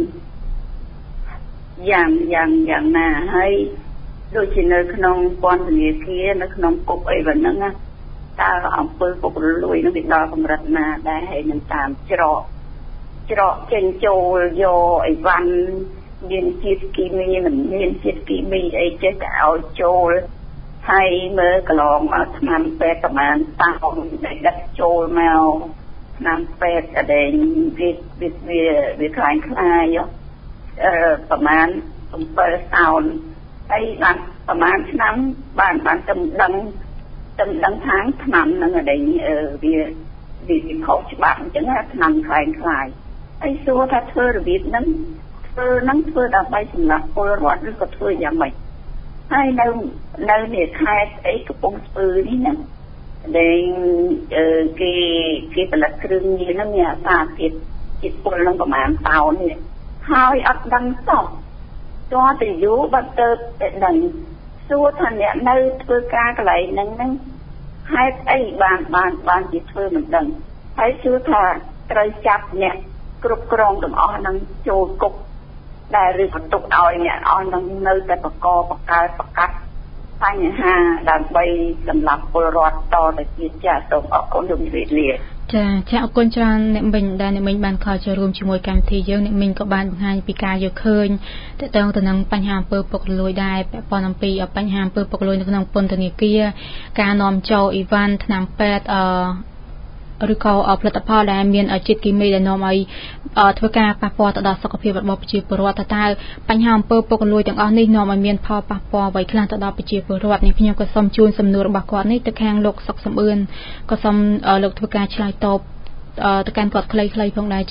យ៉ាងណាហើយដូចជានៅក្នុងពន្ធនាគារនៅក្នុងគុកអីแบบហ្នឹងណាតើអង្គើពុករលួយនឹងវាដល់កម្រិតណាដែរហើយនឹងតាមច្រកចេញចូលយកអីវ៉ាន់មានជាតិគីមីមិនមានជាតិគីមីអីចេះតែឲ្យចូលហើយមើលកន្លងមកឆ្នាំពេទ្យប្រហែលតោនដែលដឹកចូលមកឆ្នាំពេទ្យដែលវាខ្លាំងខ្លាយប្រហែល7តោនហើយបានប្រហែលឆ្នាំបានទំដឹងខាងឆ្នាំហ្នឹងដែលវាខុសច្បាប់អញ្ចឹងឆ្នាំខ្លាំងខ្លាយហើយសួរថាធ្វើរបៀបហ្នឹងធ្វើដើម្បីសម្រាប់ពលរដ្ឋឬក៏ធ្វើយ៉ាងម៉េចហើយនៅនេះខេត្តអីកំពង់ស្ពឺនេះណាដែលគេផលិតគ្រឿងញៀនហ្នឹងមានអាសាជាតិពុលនឹងប្រហែលតោននេះហើយអត់ដឹងសោះតើទៅយូរបាត់ទៅដឹងសួរថាអ្នកនៅធ្វើការកន្លែងហ្នឹងហេតុអីបានជាធ្វើមិនដឹងហើយសួរថាត្រូវចាប់អ្នកគ្រប់គ្រងទាំងអស់ហ្នឹងចូលគុកដែលឬបន្ទុកឲ្យអ្នកអស់នឹងនៅតែបង្កាត់បញ្ហាដើម្បីសម្រាប់ពលរដ្ឋតទៅទៀតចាសូមអរគុណលោកវិទ្យាចាអរគុណច្រើនអ្នកមិញដែលអ្នកមិញបានខលចូលរួមជាមួយកម្មវិធីយើងអ្នកមិញក៏បានបង្ហាញពីការយកឃើញទៅនឹងបញ្ហាអំពើពុករលួយដែរពាក់ព័ន្ធអំពីបញ្ហាអំពើពុករលួយនៅក្នុងពន្ធនាគារការនាំចូលអីវ៉ាន់ថ្នាំពេទ្យឬក៏ផលិតផលដែលមានជាតិគីមីដែលនាំឲ្យធ្វើការប៉ះពាល់ទៅដល់សុខភាពរបស់ប្រជាពលរដ្ឋតើបញ្ហាអំពើពុករលួយទាំងអស់នេះនាំឲ្យមានផលប៉ះពាល់អ្វីខ្លះទៅដល់ប្រជាពលរដ្ឋនេះខ្ញុំក៏សូមជូនសំណួររបស់គាត់នេះទៅខាងលោកសុកសំអឿនក៏សូមលោកធ្វើការឆ្លើយតបទៅកាន់គាត់ខ្លីៗផងដែរ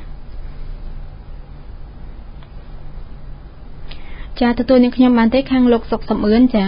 ចាទទួលនាងខ្ញុំបានទេខាងលោកសុកសំអឿនចា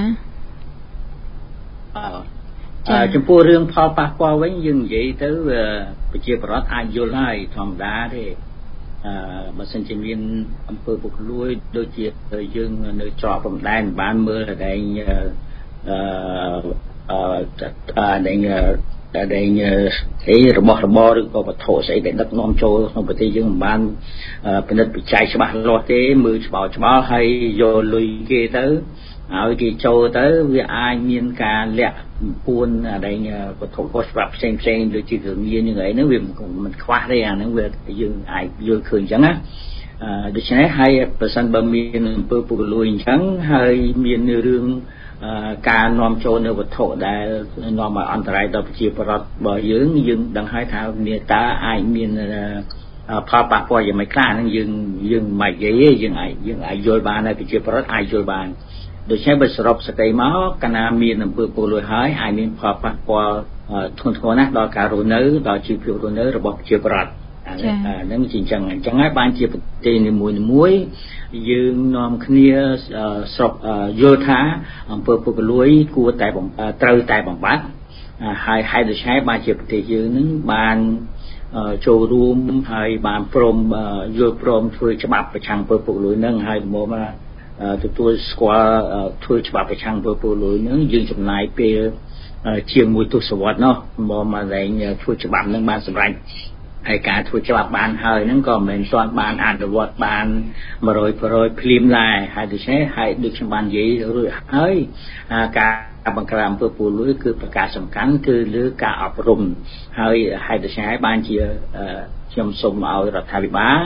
ចំពោះរឿងផលប៉ះពាល់វិញយើងនិយាយទៅប្រជាពលរដ្ឋអាចយល់ហើយធម្មតាទេបើសិនជាមានអំពើពុករលួយដូចជាយើងនៅច្រកព្រំដែនបានមើលតែដែលរបស់របរឬក៏វត្ថុស្អីដែលដឹកនាំចូលក្នុងប្រទេសយើងមិនបានពិនិត្យវិจัยច្បាស់លាស់ទេមើលច្បាស់ហើយយកលុយគេទៅឲ្យគេចូលទៅវាអាចមានការលាក់ពួនដែលវត្ថុខុសច្បាប់ផ្សេងដូចជាគ្រឿងញៀនយ៉ាងអីហ្នឹងវាមិនខ្វះទេអាហ្នឹងវាយើងអាចយល់ឃើញអញ្ចឹងណាដូច្នេះហើយប្រសិនបើមានអំពើពុករលួយអញ្ចឹងហើយមានរឿងការនាំចូលនៅវត្ថុដែលនាំឲ្យអន្តរាយដល់ប្រជាពលរដ្ឋរបស់យើងដឹងហើយថាវាតើអាចមានផលប៉ះពាល់យ៉ាងម៉េចខ្លះហ្នឹងយើងមិននិយាយទេយើងអាចយល់បានហើយប្រជាពលរដ្ឋអាចយល់បានដូច្នេះបើសរុបសេចក្តីមកកាលណាមានអំពើពុករលួយហើយអាចមានផលប៉ះពាល់ធ្ងន់ធ្ងរណាស់ដល់ការរស់នៅដល់ជីវភាពរស់នៅរបស់ប្រជាពលរដ្ឋហ្នឹងជាអញ្ចឹងហើយបានជាប្រទេសនីមួយយើងនាំគ្នាស្រុកយល់ថាអំពើពុករលួយគួរតែត្រូវតែបំបត្តិហើយហេតុដូច្នេះបានជាប្រទេសយើងនឹងបានចូលរួមហើយបានព្រមយល់ព្រមធ្វើច្បាប់ប្រឆាំងអំពើពុករលួយហ្នឹងហើយមកទទួលស្គាល់ធ្វើច្បាប់ប្រឆាំងអំពើពុករលួយហ្នឹងយើងចំណាយពេលជាង1ទសវត្សរ៍នោះមកឡើងធ្វើច្បាប់ហ្នឹងបានសម្រេចហើយការធ្វើច្បាប់បានហើយហ្នឹងក៏មិនទាន់បានអនុវត្តបាន 100% ភ្លាមដែរហើយដូច្នេះហើយដូចខ្ញុំបាននិយាយរួចហើយការបង្ក្រាបអំពើពុករលួយគឺប្រការសំខាន់គឺលើការអប់រំហើយហេតុដូច្នេះបានជាខ្ញុំសូមឲ្យរដ្ឋាភិបាល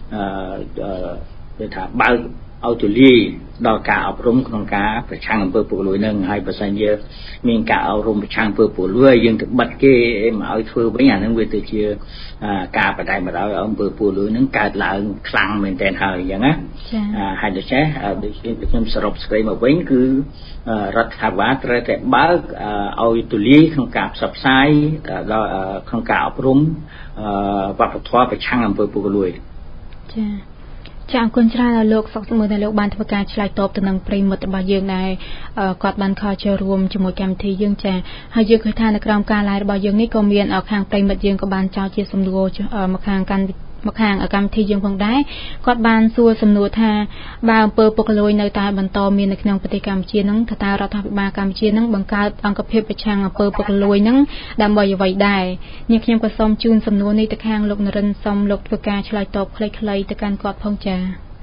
គឺថាបើកឲ្យទូលាយដល់ការអប់រំក្នុងការប្រឆាំងអំពើពុករលួយនឹងហើយបើសិនជាមានការអប់រំប្រឆាំងអំពើពុករលួយយើងទៅបិទគេមកឲ្យធ្វើវិញអានឹងវាទៅជាការបដិបត្តិឲ្យអំពើពុករលួយនឹងកើតឡើងខ្លាំងមែនទែនហើយអញ្ចឹងណាហើយដូច្នេះដូចខ្ញុំសរុបស្ដីមកវិញគឺរដ្ឋាភិបាលត្រូវតែបើកឲ្យទូលាយក្នុងការផ្សព្វផ្សាយដល់ក្នុងការអប់រំវប្បធម៌ប្រឆាំងអំពើពុករលួយចាអរគុណច្រើនដល់លោកសុកសមឿនដែលលោកបានធ្វើការឆ្លើយតបទៅនឹងប្រិយមិត្តរបស់យើងដែរគាត់បានខលចូលរួមជាមួយកម្មវិធីយើងចាហើយយើងឃើញថានៅក្រោមការ live របស់យើងនេះក៏មានខាងប្រិយមិត្តយើងក៏បានចោទជាសំណួរមកខាងកម្មវិធីយើងផងដែរគាត់បានសួរសំណួរថាបើអំពើពុករលួយនៅតែបន្តមាននៅក្នុងប្រទេសកម្ពុជានឹងថាតើរដ្ឋាភិបាលកម្ពុជានឹងបង្កើតអង្គភាពប្រឆាំងអំពើពុករលួយនឹងដើម្បីអ្វីដែរនេះខ្ញុំក៏សូមជូនសំណួរនេះទៅខាងលោកនរិនសូមលោកធ្វើការឆ្លើយតបខ្លីៗទៅកាន់គាត់ផងចា៎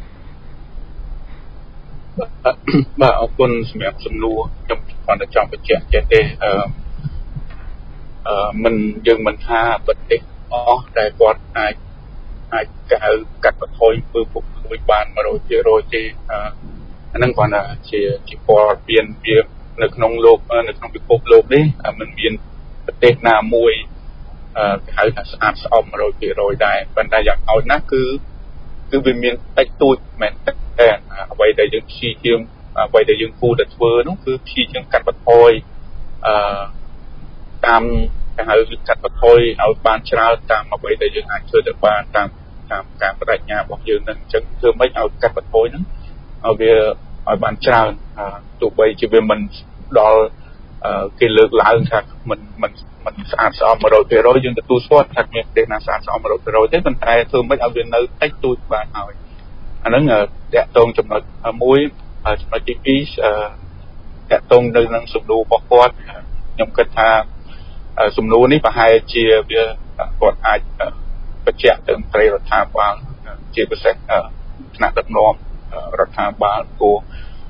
បាទអរគុណសម្រាប់សំណួរខ្ញុំគាត់តែចង់បញ្ជាក់ចេះទេមិនយើងមិនថាប្រទេសអស់តែគាត់អាចកៅកាត់បន្ថយអំពើពុករលួយបាន 100% ទេអានឹងគាត់ថាជាព័ត៌មានវានៅក្នុងលោកនៅក្នុងពិភពលោកនេះមិនមានប្រទេសណាមួយគេហៅថាស្អាតស្អំ 100% ដែរប៉ុន្តែយ៉ាងហោចណាស់គឺវាមានតិចតួចមែនតែអ្វីដែលយើងព្យាយាមអ្វីដែលយើងគួរតែធ្វើនោះគឺព្យាយាមកាត់បន្ថយតាមគេហៅកាត់បន្ថយឲ្យបានច្រើនតាមអ្វីដែលយើងអាចធ្វើទៅបានតាមការបដិញ្ញារបស់យើងនឹងអញ្ចឹងធ្វើម៉េចឲ្យកាត់បន្ថយហ្នឹងឲ្យវាឲ្យបានច្រើនទោះបីជាវាមិនដល់គេលើកឡើងថាមិនស្អាតស្អំ 100% យើងទទួលស្គាល់ថាមានប្រទេសណាស្អាតស្អំ 100% ទេប៉ុន្តែធ្វើម៉េចឲ្យវានៅតិចតួចបានហើយអាហ្នឹងតាក់ទងចំណុចមួយចំណុចទី2តាក់ទងនៅនឹងសំណួររបស់គាត់ខ្ញុំគិតថាសំណួរនេះប្រហែលជាវាគាត់អាចបញ្ជាក់ទៅត្រីរដ្ឋាភិបាលជាពិសេសថ្នាក់ដឹកនាំរដ្ឋាភិបាលគួរ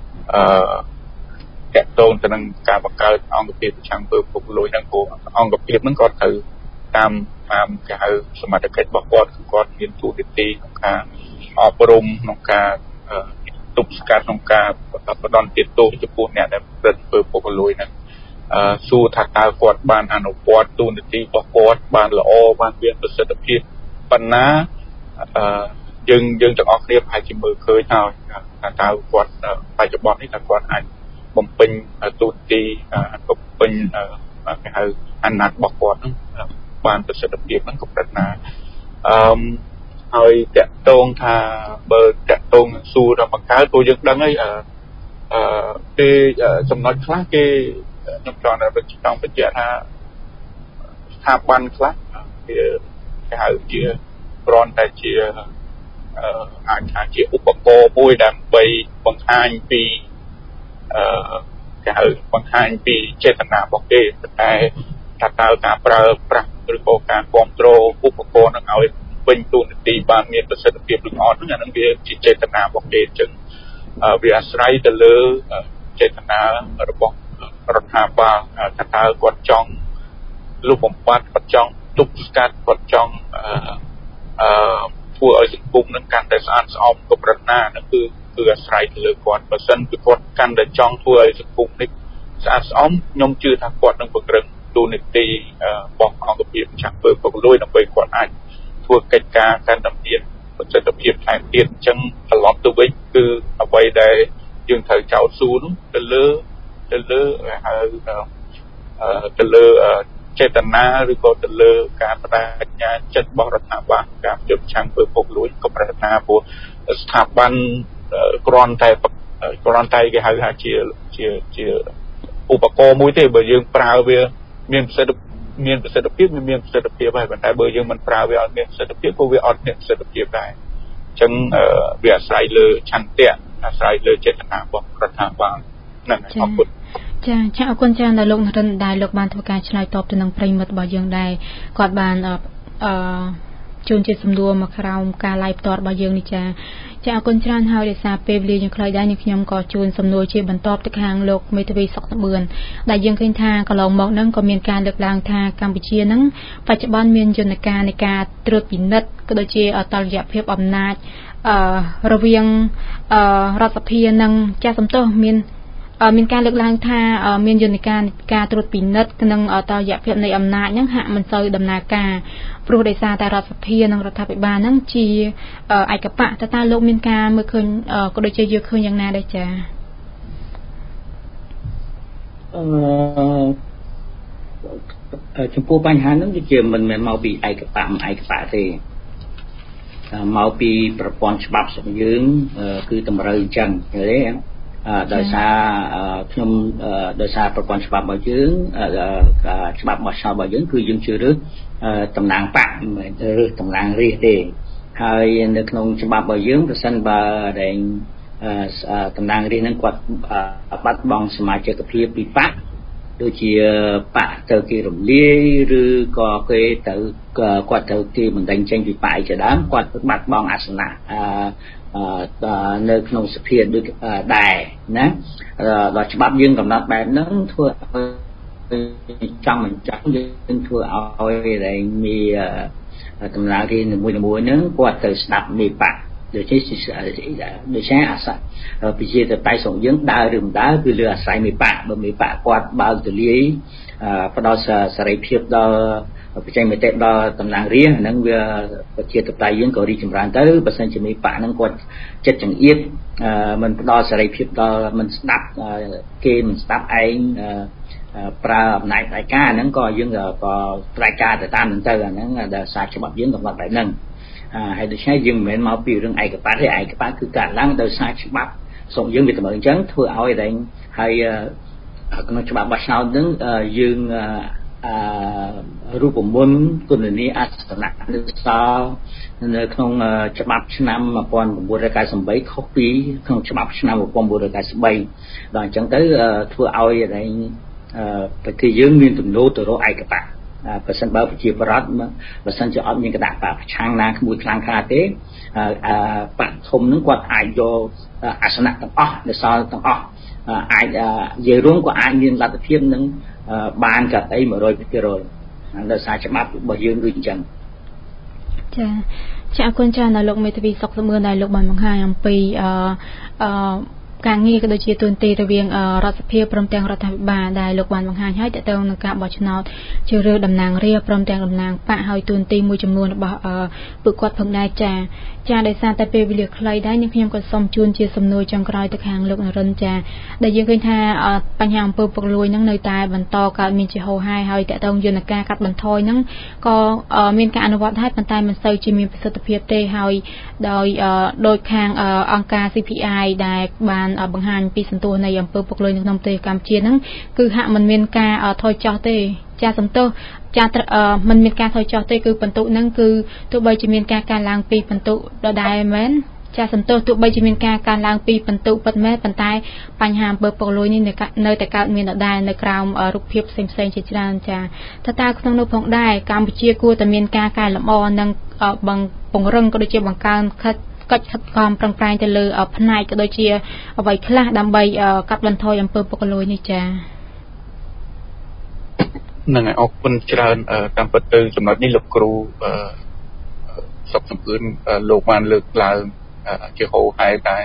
តាក់ទងទៅនឹងការបង្កើតអង្គភាពប្រឆាំងអំពើពុករលួយហ្នឹងព្រោះអង្គភាពហ្នឹងក៏ត្រូវតាមគេហៅសមត្ថកិច្ចរបស់គាត់មានទូនាទីក្នុងការអប់រំក្នុងការទប់ស្កាត់ក្នុងការបដិទោសចំពោះអ្នកដែលប្រព្រឹត្តអំពើពុករលួយហ្នឹងសួរថាតើគាត់បានអនុវត្តទូនាទីរបស់គាត់បានល្អបានមានប្រសិទ្ធភាពប៉ុណ្ណាយើងទាំងអស់គ្នាប្រហែលជាមើលឃើញហើយថាតើគាត់បច្ចុប្បន្ននេះតើគាត់អាចបំពេញទូនាទីបំពេញគេហៅអាណត្តិរបស់គាត់ហ្នឹងបានប្រសិទ្ធភាពហ្នឹងកម្រិតណាហើយតាក់ទងថាបើតាក់ទងសួរដល់បង្កើតព្រោះយើងដឹងហើយគេចំណុចខ្លះគេខ្ញុំចង់បញ្ជាក់ថាស្ថាប័នខ្លះគេហៅជាគ្រាន់តែជាអាចថាជាឧបករណ៍មួយដើម្បីបង្ហាញពីគេហៅបង្ហាញពីចេតនារបស់គេតែថាតើការប្រើប្រាស់ឬក៏ការគ្រប់គ្រងឧបករណ៍នឹងឲ្យពេញទូនាទីបានមានប្រសិទ្ធភាពឬអត់ហ្នឹងអានឹងវាជាចេតនារបស់គេអញ្ចឹងវាអាស្រ័យទៅលើចេតនារបស់រដ្ឋាភិបាលថាតើគាត់ចង់លុបបំបាត់គាត់ចង់ទប់ស្កាត់គាត់ចង់ធ្វើឲ្យសង្គមនឹងកាន់តែស្អាតស្អំកម្រិតណាហ្នឹងគឺអាស្រ័យទៅលើគាត់បើសិនគឺគាត់កាន់តែចង់ធ្វើឲ្យសង្គមនេះស្អាតស្អំខ្ញុំជឿថាគាត់នឹងពង្រឹងទូនាទីរបស់អង្គភាពចាក់ពើពុករលួយដើម្បីគាត់អាចធ្វើកិច្ចការកាន់តែមានប្រសិទ្ធភាពថែមទៀតអញ្ចឹងត្រឡប់ទៅវិញគឺអ្វីដែលយើងត្រូវចោទសួរនោះទៅលើចេតនាឬក៏ទៅលើការបដិញ្ញាចិត្តរបស់រដ្ឋាភិបាលការប្រយុទ្ធឆាំងពើពុករលួយក៏ប្រកាសព្រោះស្ថាប័នគ្រាន់តែគេហៅថាជាឧបករណ៍មួយទេបើយើងប្រើវាមានប្រសិទ្ធភាពហើយប៉ុន្តែបើយើងមិនប្រើវាអត់មានប្រសិទ្ធភាពក៏វាអត់មានប្រសិទ្ធភាពដែរអញ្ចឹងវាអាស្រ័យលើឆន្ទៈអាស្រ័យលើចេតនារបស់រដ្ឋាភិបាលហ្នឹងហើយអរគុណចាអរគុណច្រើនដល់លោកនរិនដែលលោកបានធ្វើការឆ្លើយតបទៅនឹងប្រិយមិត្តរបស់យើងដែរគាត់បានជួនជាសំណួរមកក្រោមការ live ផ្ទាល់របស់យើងនេះចាអរគុណច្រើនហើយដោយសារពេលវេលាយើងខ្លីដែរនេះខ្ញុំក៏ជួនសំណួរជាបន្តទៅខាងលោកមេធាវីសុកសបឿនដែលយើងឃើញថាកន្លងមកហ្នឹងក៏មានការលើកឡើងថាកម្ពុជាហ្នឹងបច្ចុប្បន្នមានយន្តការនៃការត្រួតពិនិត្យក៏ដូចជាតលយៈភាពអំណាចរវាងរដ្ឋសភានិងចាស់សំទោសមានការលើកឡើងថាមានយន្តការត្រួតពិនិត្យនិងតលយៈភាពនៃអំណាចហ្នឹងហាក់មិនសូវដំណើរការព្រោះដោយសារតែរដ្ឋសភានិងរដ្ឋាភិបាលហ្នឹងជាឯកបៈតើលោកមានការមើលឃើញក៏ដូចជាយល់ឃើញយ៉ាងណាដែរចាចំពោះបញ្ហាហ្នឹងគឺជាមិនមែនមកពីឯកបៈមិនឯកបៈទេមកពីប្រព័ន្ធច្បាប់របស់យើងគឺតម្រូវអញ្ចឹងឃើញទេដោយសារប្រព័ន្ធច្បាប់របស់យើងច្បាប់បោះឆ្នោតរបស់យើងគឺយើងជឿរើសតំណាងបកមិនរើសតំណាងរាស្ត្រទេហើយនៅក្នុងច្បាប់របស់យើងប្រសិនបើដែលតំណាងរាស្ត្រហ្នឹងគាត់បាត់បង់សមាជិកភាពពីបកដូចជាបកទៅគេរំលាយឬក៏គេទៅគាត់ទៅគេបណ្ដឹងចេញពីបកជាដើមគាត់បាត់បង់អាសនៈនៅក្នុងសភាដូចដែរណាដល់ច្បាប់យើងកំណត់បែបហ្នឹងធ្វើចង់មិនចង់យើងធ្វើឲ្យតែមានតំណាងរាស្ត្រមួយហ្នឹងគាត់ទៅស្ដាប់មេបកដូចជាអាសាប្រជាធិបតេយ្យរបស់យើងដើរឬមិនដើរគឺលើអាស្រ័យមេបកបើមេបកគាត់បើកទូលាយផ្ដល់សេរីភាពដល់បញ្ចេញមតិដល់តំណាងរាស្ត្រហ្នឹងវាប្រជាធិបតេយ្យយើងក៏រីកចម្រើនទៅបើសិនជាមេបកហ្នឹងគាត់ចិត្តចង្អៀតមិនផ្ដល់សេរីភាពដល់មិនស្ដាប់គេមិនស្ដាប់ឯងប្រើអំណាចផ្ដាច់ការហ្នឹងក៏យើងក៏ផ្ដាច់ការទៅតាមហ្នឹងទៅអាហ្នឹងដែលសារច្បាប់យើងកំណត់បែបហ្នឹងហើយដូច្នេះយើងមិនមែនមកពីរឿងឯកបៈទេឯកបៈគឺកើតឡើងដោយសារច្បាប់ស្រុកយើងវាតម្រូវអញ្ចឹងធ្វើឲ្យតែហើយក្នុងច្បាប់បោះឆ្នោតហ្នឹងយើងរូបមន្តគុណនីអាសនៈនៅនៅក្នុងច្បាប់ឆ្នាំ1993ខុសពីក្នុងច្បាប់ឆ្នាំ1993ដល់អញ្ចឹងទៅធ្វើឲ្យតែប្រទេសយើងមានទំនោរទៅរកឯកបៈបើសិនបើប្រជាប្រដ្ឋបើសិនជាអត់មានគណៈបកប្រឆាំងណាមួយខ្លាំងក្លាទេបកធំនឹងគាត់អាចយកអាសនៈទាំងអស់នៅសល់ទាំងអស់អាចនិយាយរួមក៏អាចមានលទ្ធភាពនឹងបានកាត់អី 100% ដោយសារច្បាប់របស់យើងដូចអញ្ចឹងចាអរគុណច្រើនដល់លោកមេធាវីសុកសមឿនដែលលោកបានបង្ហាញអំពីការងារក៏ដូចជាទូនទីរវាងរដ្ឋសភាព្រមទាំងរដ្ឋាភិបាលដែលលោកបានបង្ហាញឲ្យតទៅនឹងការបោះឆ្នោតជ្រើសរើសតំណាងរាស្ត្រព្រមទាំងតំណាងបកហើយទូនទីមួយចំនួនរបស់ពួកគាត់ផងដែរចាដោយសារតែពេលវេលាខ្លីដែរនេះខ្ញុំក៏សូមជូនជាសំណួរចុងក្រោយទៅខាងលោកនរិនចាដែលយើងឃើញថាបញ្ហាអំពើពុករលួយហ្នឹងនៅតែបន្តកើតមានជាហូរហែហើយតទៅយន្តការកាត់បន្ថយហ្នឹងក៏មានការអនុវត្តហើយប៉ុន្តែមិនសូវជាមានប្រសិទ្ធភាពទេហើយដោយខាងអង្គការ CPI ដែលបានបង្ហាញពីសន្ទុះនៃអំពើពុករលួយនៅក្នុងប្រទេសកម្ពុជាហ្នឹងគឺហាក់មិនមានការថយចុះទេចាសំទោសមិនមានការថយចុះទេគឺបន្ទុកហ្នឹងគឺទោះបីជាមានការកើនឡើងពីបន្ទុកដដែលមែនចាសំទោសទោះបីជាមានការកើនឡើងពីបន្ទុកពិតមែនប៉ុន្តែបញ្ហាអំពើពុករលួយនេះនៅតែកើតមានដដែលនៅក្រោមរូបភាពផ្សេងៗជាច្រើនចាតើក្នុងនោះផងដែរកម្ពុជាគួរតែមានការកែលម្អនិងពង្រឹងក៏ដូចជាបង្កើនកិច្ចខិតខំប្រឹងប្រែងទៅលើផ្នែកក៏ដូចជាអ្វីខ្លះដើម្បីកាត់បន្ថយអំពើពុករលួយនេះចានឹងអរគុណច្រើនតាមពិតទៅចំណុចនេះលោកគ្រូសុខសម្ពឿនលោកបានលើកឡើងជាហោហែដែរ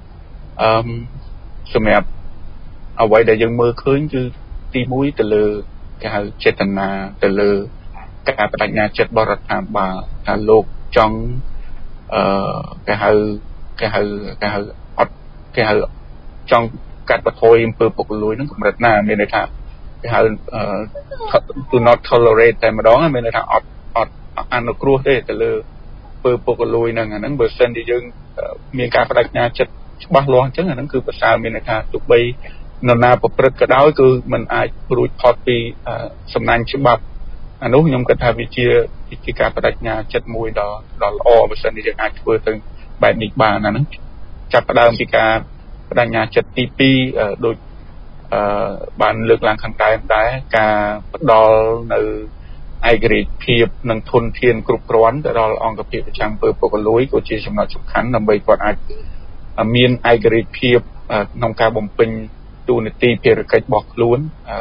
សម្រាប់អ្វីដែលយើងមើលឃើញគឺទី1ទៅលើគេហៅចេតនាទៅលើការបដិញ្ញាចិត្តបរដ្ឋាភិបាលថាលោកចង់គេហៅអត់គេហៅចង់កាត់បន្ថយអំពើពុករលួយនឹងកម្រិតណាមានន័យថាគេហៅ do not tolerate តែម្ដងមានន័យថាអត់អនុគ្រោះទេទៅលើអំពើពុករលួយហ្នឹងអាហ្នឹងបើសិនជាយើងមានការបដិញ្ញាចិត្តច្បាស់លាស់អញ្ចឹងអាហ្នឹងគឺប្រសើរមានន័យថាទោះបីនរណាប្រព្រឹត្តក៏ដោយគឺมันអាចរួចផុតពីសំណាញ់ច្បាប់អានោះខ្ញុំគិតថាវាជាការបដិញ្ញាចិត្តមួយដ៏ល្អបើសិនជាយើងអាចធ្វើទៅបែបនេះបានអាហ្នឹងចាប់ផ្ដើមពីការបដិញ្ញាចិត្តទី2ដូចបានលើកឡើងខាងដើមដែរការផ្ដល់នៅឯករាជ្យភាពនិងធនធានគ្រប់គ្រាន់ទៅដល់អង្គភាពប្រចាំអំពើពុករលួយក៏ជាចំណុចសំខាន់ដើម្បីគាត់អាចមានឯករាជ្យភាពក្នុងការបំពេញតួនាទីភារកិច្ចរបស់ខ្លួន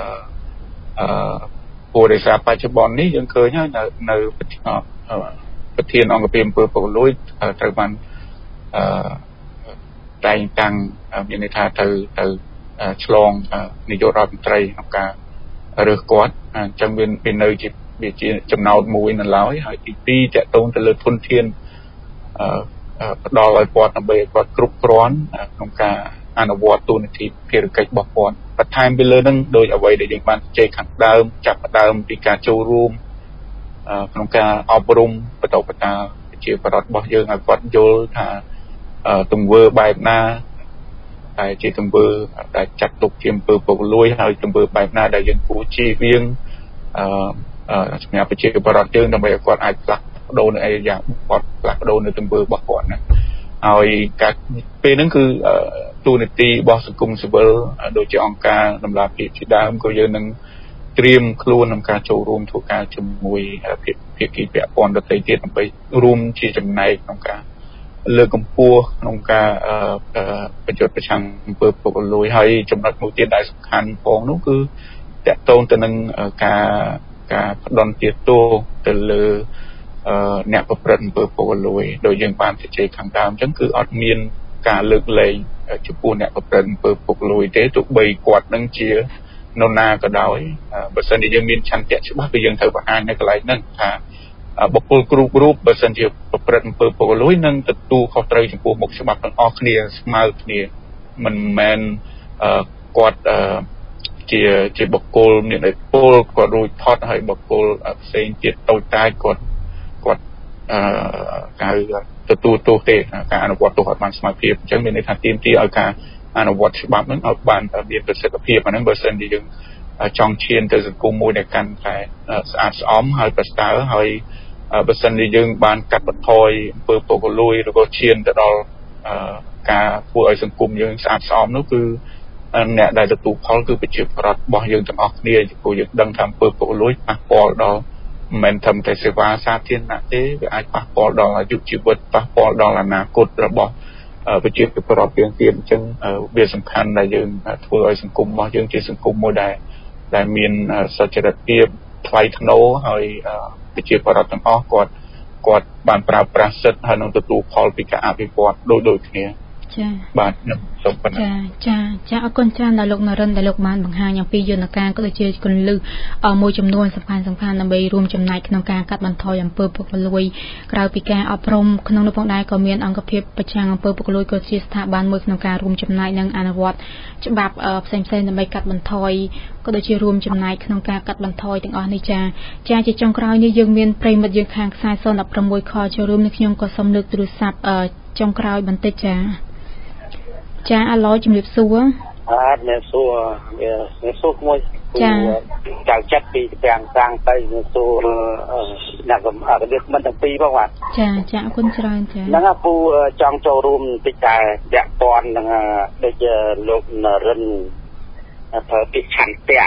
ព្រោះដោយសារបច្ចុប្បន្ននេះយើងឃើញហើយនៅប្រធានអង្គភាពអំពើពុករលួយត្រូវបានតែងតាំងមានន័យថាទៅឆ្លងនាយករដ្ឋមន្ត្រីក្នុងការរើសគាត់អញ្ចឹងវានៅជាចំណោទមួយនៅឡើយហើយទី2តកតងទៅលើធនធានផ្ដល់ឲ្យគាត់ដើម្បីឲ្យគាត់គ្រប់គ្រាន់ក្នុងការអនុវត្តតួនាទីភារកិច្ចរបស់គាត់បន្ថែមពីលើនឹងដោយអ្វីដែលយើងបានជជែកខាងដើមចាប់ផ្ដើមពីការចូលរួមក្នុងការអប់រំបន្តបន្តជាបរិបទរបស់យើងឲ្យគាត់យល់ថាទង្វើបែបណាតែជាទង្វើដែលចាត់ទុកជាអំពើពុករលួយហើយទង្វើបែបណាដែលយើងគួរជៀសវាងសម្រាប់ប្រជាពលរដ្ឋយើងដើម្បីឲ្យគាត់អាចផ្លាស់ប្ដូរនៅអរិយាបថផ្លាស់ប្ដូរនៅទង្វើរបស់គាត់ណាហើយការពេលហ្នឹងគឺទូនាទីរបស់សង្គមស៊ីវិលដូចជាអង្គការដំណាភាពជាដើមក៏យើងនឹងត្រៀមខ្លួនក្នុងការចូលរួមធ្វើការជាមួយភាគីពាក់ព័ន្ធដទៃទៀតដើម្បីរួមជាចំណែកក្នុងការលើកកម្ពស់ក្នុងការប្រយុទ្ធប្រឆាំងអំពើពុករលួយហើយចំណុចមួយទៀតដែលសំខាន់ផងនោះគឺតកតងទៅនឹងការផ្ដន់ទោសទៅលើអ្នកប្រព្រឹត្តអំពើពុករលួយដោយយើងបានជជែកខាងដើមអញ្ចឹងគឺអត់មានការលើកលែងចំពោះអ្នកប្រព្រឹត្តអំពើពុករលួយទេទោះបីគាត់នឹងជានរណាក៏ដោយបើសិនជាយើងមានឆន្ទៈច្បាស់គឺយើងត្រូវបង្ហាញនៅកន្លែងហ្នឹងថាបុគ្គលគ្រប់រូបបើសិនជាប្រព្រឹត្តអំពើពុករលួយនឹងទទួលខុសត្រូវចំពោះមុខច្បាប់ទាំងអស់គ្នាស្មើគ្នាមិនមែនគាត់ជាបុគ្គលមានឥទ្ធិពលគាត់រួចផុតហើយបុគ្គលផ្សេងទៀតតូចតាចគាត់ការទទួលទោសទេការអនុវត្តទោសឲ្យបានស្មើភាពអញ្ចឹងមានន័យថាទាមទារឲ្យការអនុវត្តច្បាប់ហ្នឹងឲ្យបានមានប្រសិទ្ធភាពអាហ្នឹងបើសិនជាយើងចង់ឈានទៅសង្គមមួយដែលកាន់តែស្អាតស្អំហើយប្រសើរហើយបើសិនជាយើងបានកាត់បន្ថយអំពើពុករលួយឬក៏ឈានទៅដល់ការធ្វើឲ្យសង្គមយើងស្អាតស្អំនោះគឺអ្នកដែលទទួលផលគឺប្រជាពលរដ្ឋរបស់យើងទាំងអស់គ្នាព្រោះយើងដឹងថាអំពើពុករលួយប៉ះពាល់ដល់មិនត្រឹមតែសេវាសាធារណៈទេវាអាចប៉ះពាល់ដល់អាយុជីវិតប៉ះពាល់ដល់អនាគតរបស់ប្រជាពលរដ្ឋយើងទៀតអញ្ចឹងវាសំខាន់ដែលយើងធ្វើឲ្យសង្គមរបស់យើងជាសង្គមមួយដែលមានសុចរិតភាពថ្លៃថ្នូរហើយប្រជាពលរដ្ឋទាំងអស់គាត់បានប្រើប្រាស់សិទ្ធិហើយនឹងទទួលផលពីការអភិវឌ្ឍដូចគ្នាចាបាទខ្ញុំសូមប៉ុណ្ណឹងចាអរគុណច្រើនដល់លោកនរិនដែលលោកបានបង្ហាញអំពីយន្តការក៏ដូចជាគន្លឹះមួយចំនួនសំខាន់ដើម្បីរួមចំណែកក្នុងការកាត់បន្ថយអំពើពុករលួយក្រៅពីការអប់រំក្នុងនោះផងដែរក៏មានអង្គភាពប្រឆាំងអំពើពុករលួយក៏ជាស្ថាប័នមួយក្នុងការរួមចំណែកនិងអនុវត្តច្បាប់ផ្សេងៗដើម្បីកាត់បន្ថយក៏ដូចជារួមចំណែកក្នុងការកាត់បន្ថយទាំងអស់នេះចាជាចុងក្រោយនេះយើងមានប្រិមិត្តយើងខាងខ្សែ016ខចូលរួមនេះខ្ញុំក៏សូមលើកទូរស័ព្ទចុងក្រោយបន្តិចចាអាឡូជំរាបសួរជំរាបសួរមួយចៅចិត្តពីទាំងសាំងទៅសួរអ្នករបៀបមិនទាំងពីរផងបាទចាអរគុណច្រើនចាហ្នឹងពូចង់ចូលរួមតិចតែពាក់ព័ន្ធនឹងដូចលោកនរិនធ្វើពីឆន្ទៈ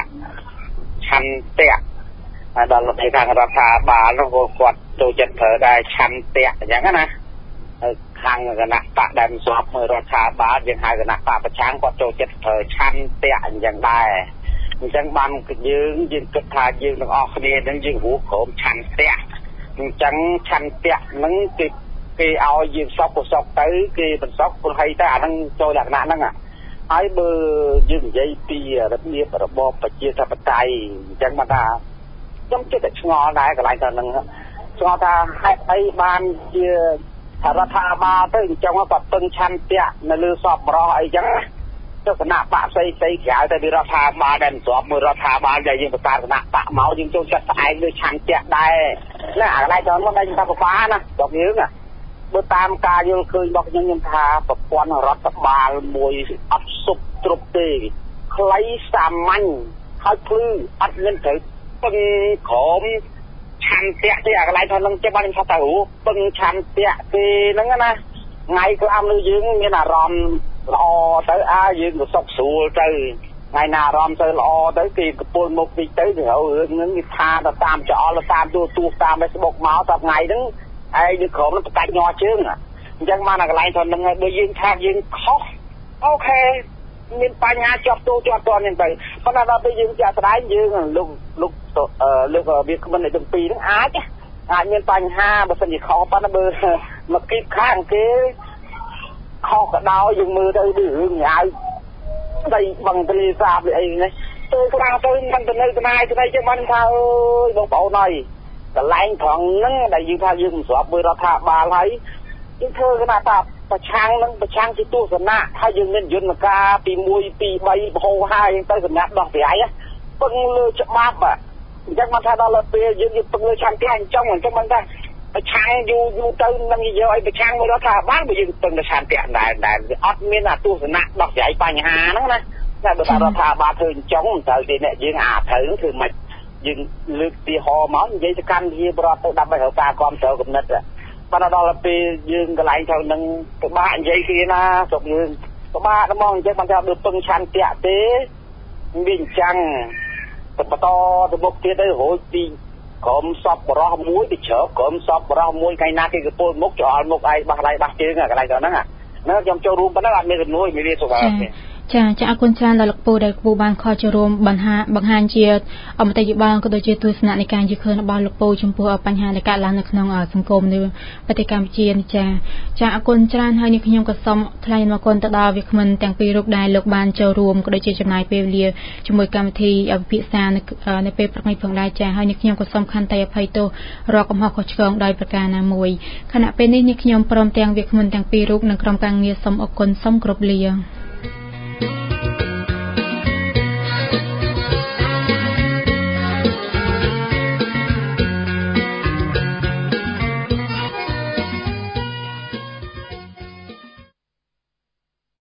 ដល់លោកខាងរដ្ឋាភិបាលនោះគាត់ចូលចិត្តប្រើដែរឆន្ទៈអញ្ចឹងណាខាងគណៈបកដែលស្របមើលរដ្ឋាភិបាលយើងហៅគណៈបកប្រឆាំងគាត់ចូលចិត្តប្រើឆន្ទៈអញ្ចឹងដែរអញ្ចឹងបានយើងគិតថាយើងទាំងអស់គ្នានឹងយើងហួរក្រុមឆន្ទៈអញ្ចឹងឆន្ទៈហ្នឹងគេឲ្យយើងសក់ទៅគេបន្សក់ពលហីទៅអាហ្នឹងចូលលក្ខណៈហ្នឹងហើយបើយើងនិយាយពីរបៀបរបបប្រជាធិបតេយ្យអញ្ចឹងមកថាខ្ញុំគិតតែឆ្ងល់ដែរកន្លែងទៅហ្នឹងឆ្ងល់ថាហេតុអីបានជារដ្ឋាភិបាលទៅអញ្ចឹងគាត់ពឹងឆន្ទៈនៅលើសពបរោះអីចឹងទស្សនៈបកផ្សេងក្រៅទៅពីរដ្ឋាភិបាលដែលស្របមួយរដ្ឋាភិបាលដែលយើងបង្កើតគណៈបកមកយើងចូលចិត្តផ្អែកលើឆន្ទៈដែរណាអាកន្លែងទៅនោះដែលថាពិបាកណាដល់យើងបើតាមការយល់ឃើញរបស់ខ្ញុំថាប្រព័ន្ធរដ្ឋបាលមួយអត់សុបគ្រប់ទេខ្លីសាមញ្ញហើយភ្លឺអត់មានត្រូវពឹងក្រុមឆន្ទៈទេអាកន្លែងថានឹងចេះបានខ្ញុំថាទៅពឹងឆន្ទៈទេហ្នឹងណាថ្ងៃក្រោយនេះយើងមានអារម្មណ៍ល្អទៅយើងក៏សុខស្រួលទៅថ្ងៃណាអារម្មណ៍ទៅល្អទៅគេកពុលមុខតិចទៅរឿងហ្នឹងគេថាទៅតាមចោលតាមទូតាម Facebook មកដល់ថ្ងៃហ្នឹងហើយយើងក្រុមនឹងបកាច់ញ័រជើងអញ្ចឹងបានអាកន្លែងថានឹងបើយើងថាយើងខុសអូខេមានបញ្ហាជាប់តួជាប់តនេះទៅប៉ុន្តែដល់ពេលយើងចាក់ស្ដាយយើងលោកវាគ្មិនទាំងពីរហ្នឹងអាចមានបញ្ហាបើសិនជាខុសប៉ុន្តែបើមកគីបខាងគេខុសក៏ដោយយើងមើលទៅរឿងញ៉ៅស្ដីបង្ត្រីសាបអីនេះទៅខ្លះទៅមិនទៅនៅស្នាយស្ដីចឹងបានថាអើយបងប្អូនហើយកន្លែងត្រង់ហ្នឹងដែលយើងថាយើងមិនស្របមួយរដ្ឋាភិបាលហើយយើងធ្វើគណៈតាប្រឆាំងនឹងប្រឆាំងជាទស្សនៈហើយយើងមានយន្តការពី1 2 3បហោហើយទៅសម្រាប់ដោះស្រាយពឹងលើច្បាប់អញ្ចឹងមកថាដល់ពេលយើងពឹងលើឆន្ទៈអញ្ចឹងមិនថាប្រឆាំងយូរទៅនឹងនិយាយឲ្យប្រឆាំងមួយរដ្ឋាភិបាលបើយើងពឹងលើឆន្ទៈដែលអត់មានទស្សនៈដោះស្រាយបញ្ហាហ្នឹងណាតែបើរដ្ឋាភិបាលធ្វើអញ្ចឹងត្រូវតែអ្នកយើងត្រូវធ្វើម៉េចយើងលើកទីហោមកនិយាយទៅកម្មវិធីបរដ្ឋទៅដើម្បីរកការគ្រប់គ្រងគំនិតប៉ុន្តែដល់ពេលយើងកន្លែងទៅនឹងពិបាកនិយាយគ្នាណាស្រុកយើងពិបាកហ្មងអញ្ចឹងបានថាបើពឹងឆន្ទៈទេវាអញ្ចឹងទៅបន្តទៅមុខទៀតទៅរួចពីក្រុមសពបរោះមួយទៅជ្រើក្រុមសពបរោះមួយថ្ងៃណាគេកពុលមុខច្រល់មុខឯងបោះដៃបោះជើងកន្លែងទៅហ្នឹងខ្ញុំចូលរួមប៉ុណ្ណឹងអត់មានជំនួយមានវាសុខភាពចាអរគុណច្រើនដល់លោកពូដែលពូបានខលចូលរួមបង្ហាញជាមតិយោបល់ក៏ដូចជាទស្សនៈនៃការយល់ឃើញរបស់លោកពូចំពោះបញ្ហាដែលកើតឡើងនៅក្នុងសង្គមនៅប្រទេសកម្ពុជានេះចាអរគុណច្រើនហើយនេះខ្ញុំក៏សូមថ្លែងអរគុណទៅដល់វាគ្មិនទាំងពីររូបដែលលោកបានចូលរួមក៏ដូចជាចំណាយពេលវេលាជាមួយកម្មវិធីវិភាសានៅពេលព្រឹកនេះផងដែរចាហើយនេះខ្ញុំក៏សូមខន្តីអភ័យទោសរកកំហុសខុសឆ្គងដោយប្រការណាមួយខណៈពេលនេះខ្ញុំព្រមទាំងវាគ្មិនទាំងពីររូបនិងក្រុមការងារសូមអរគុណសូមគោរពលា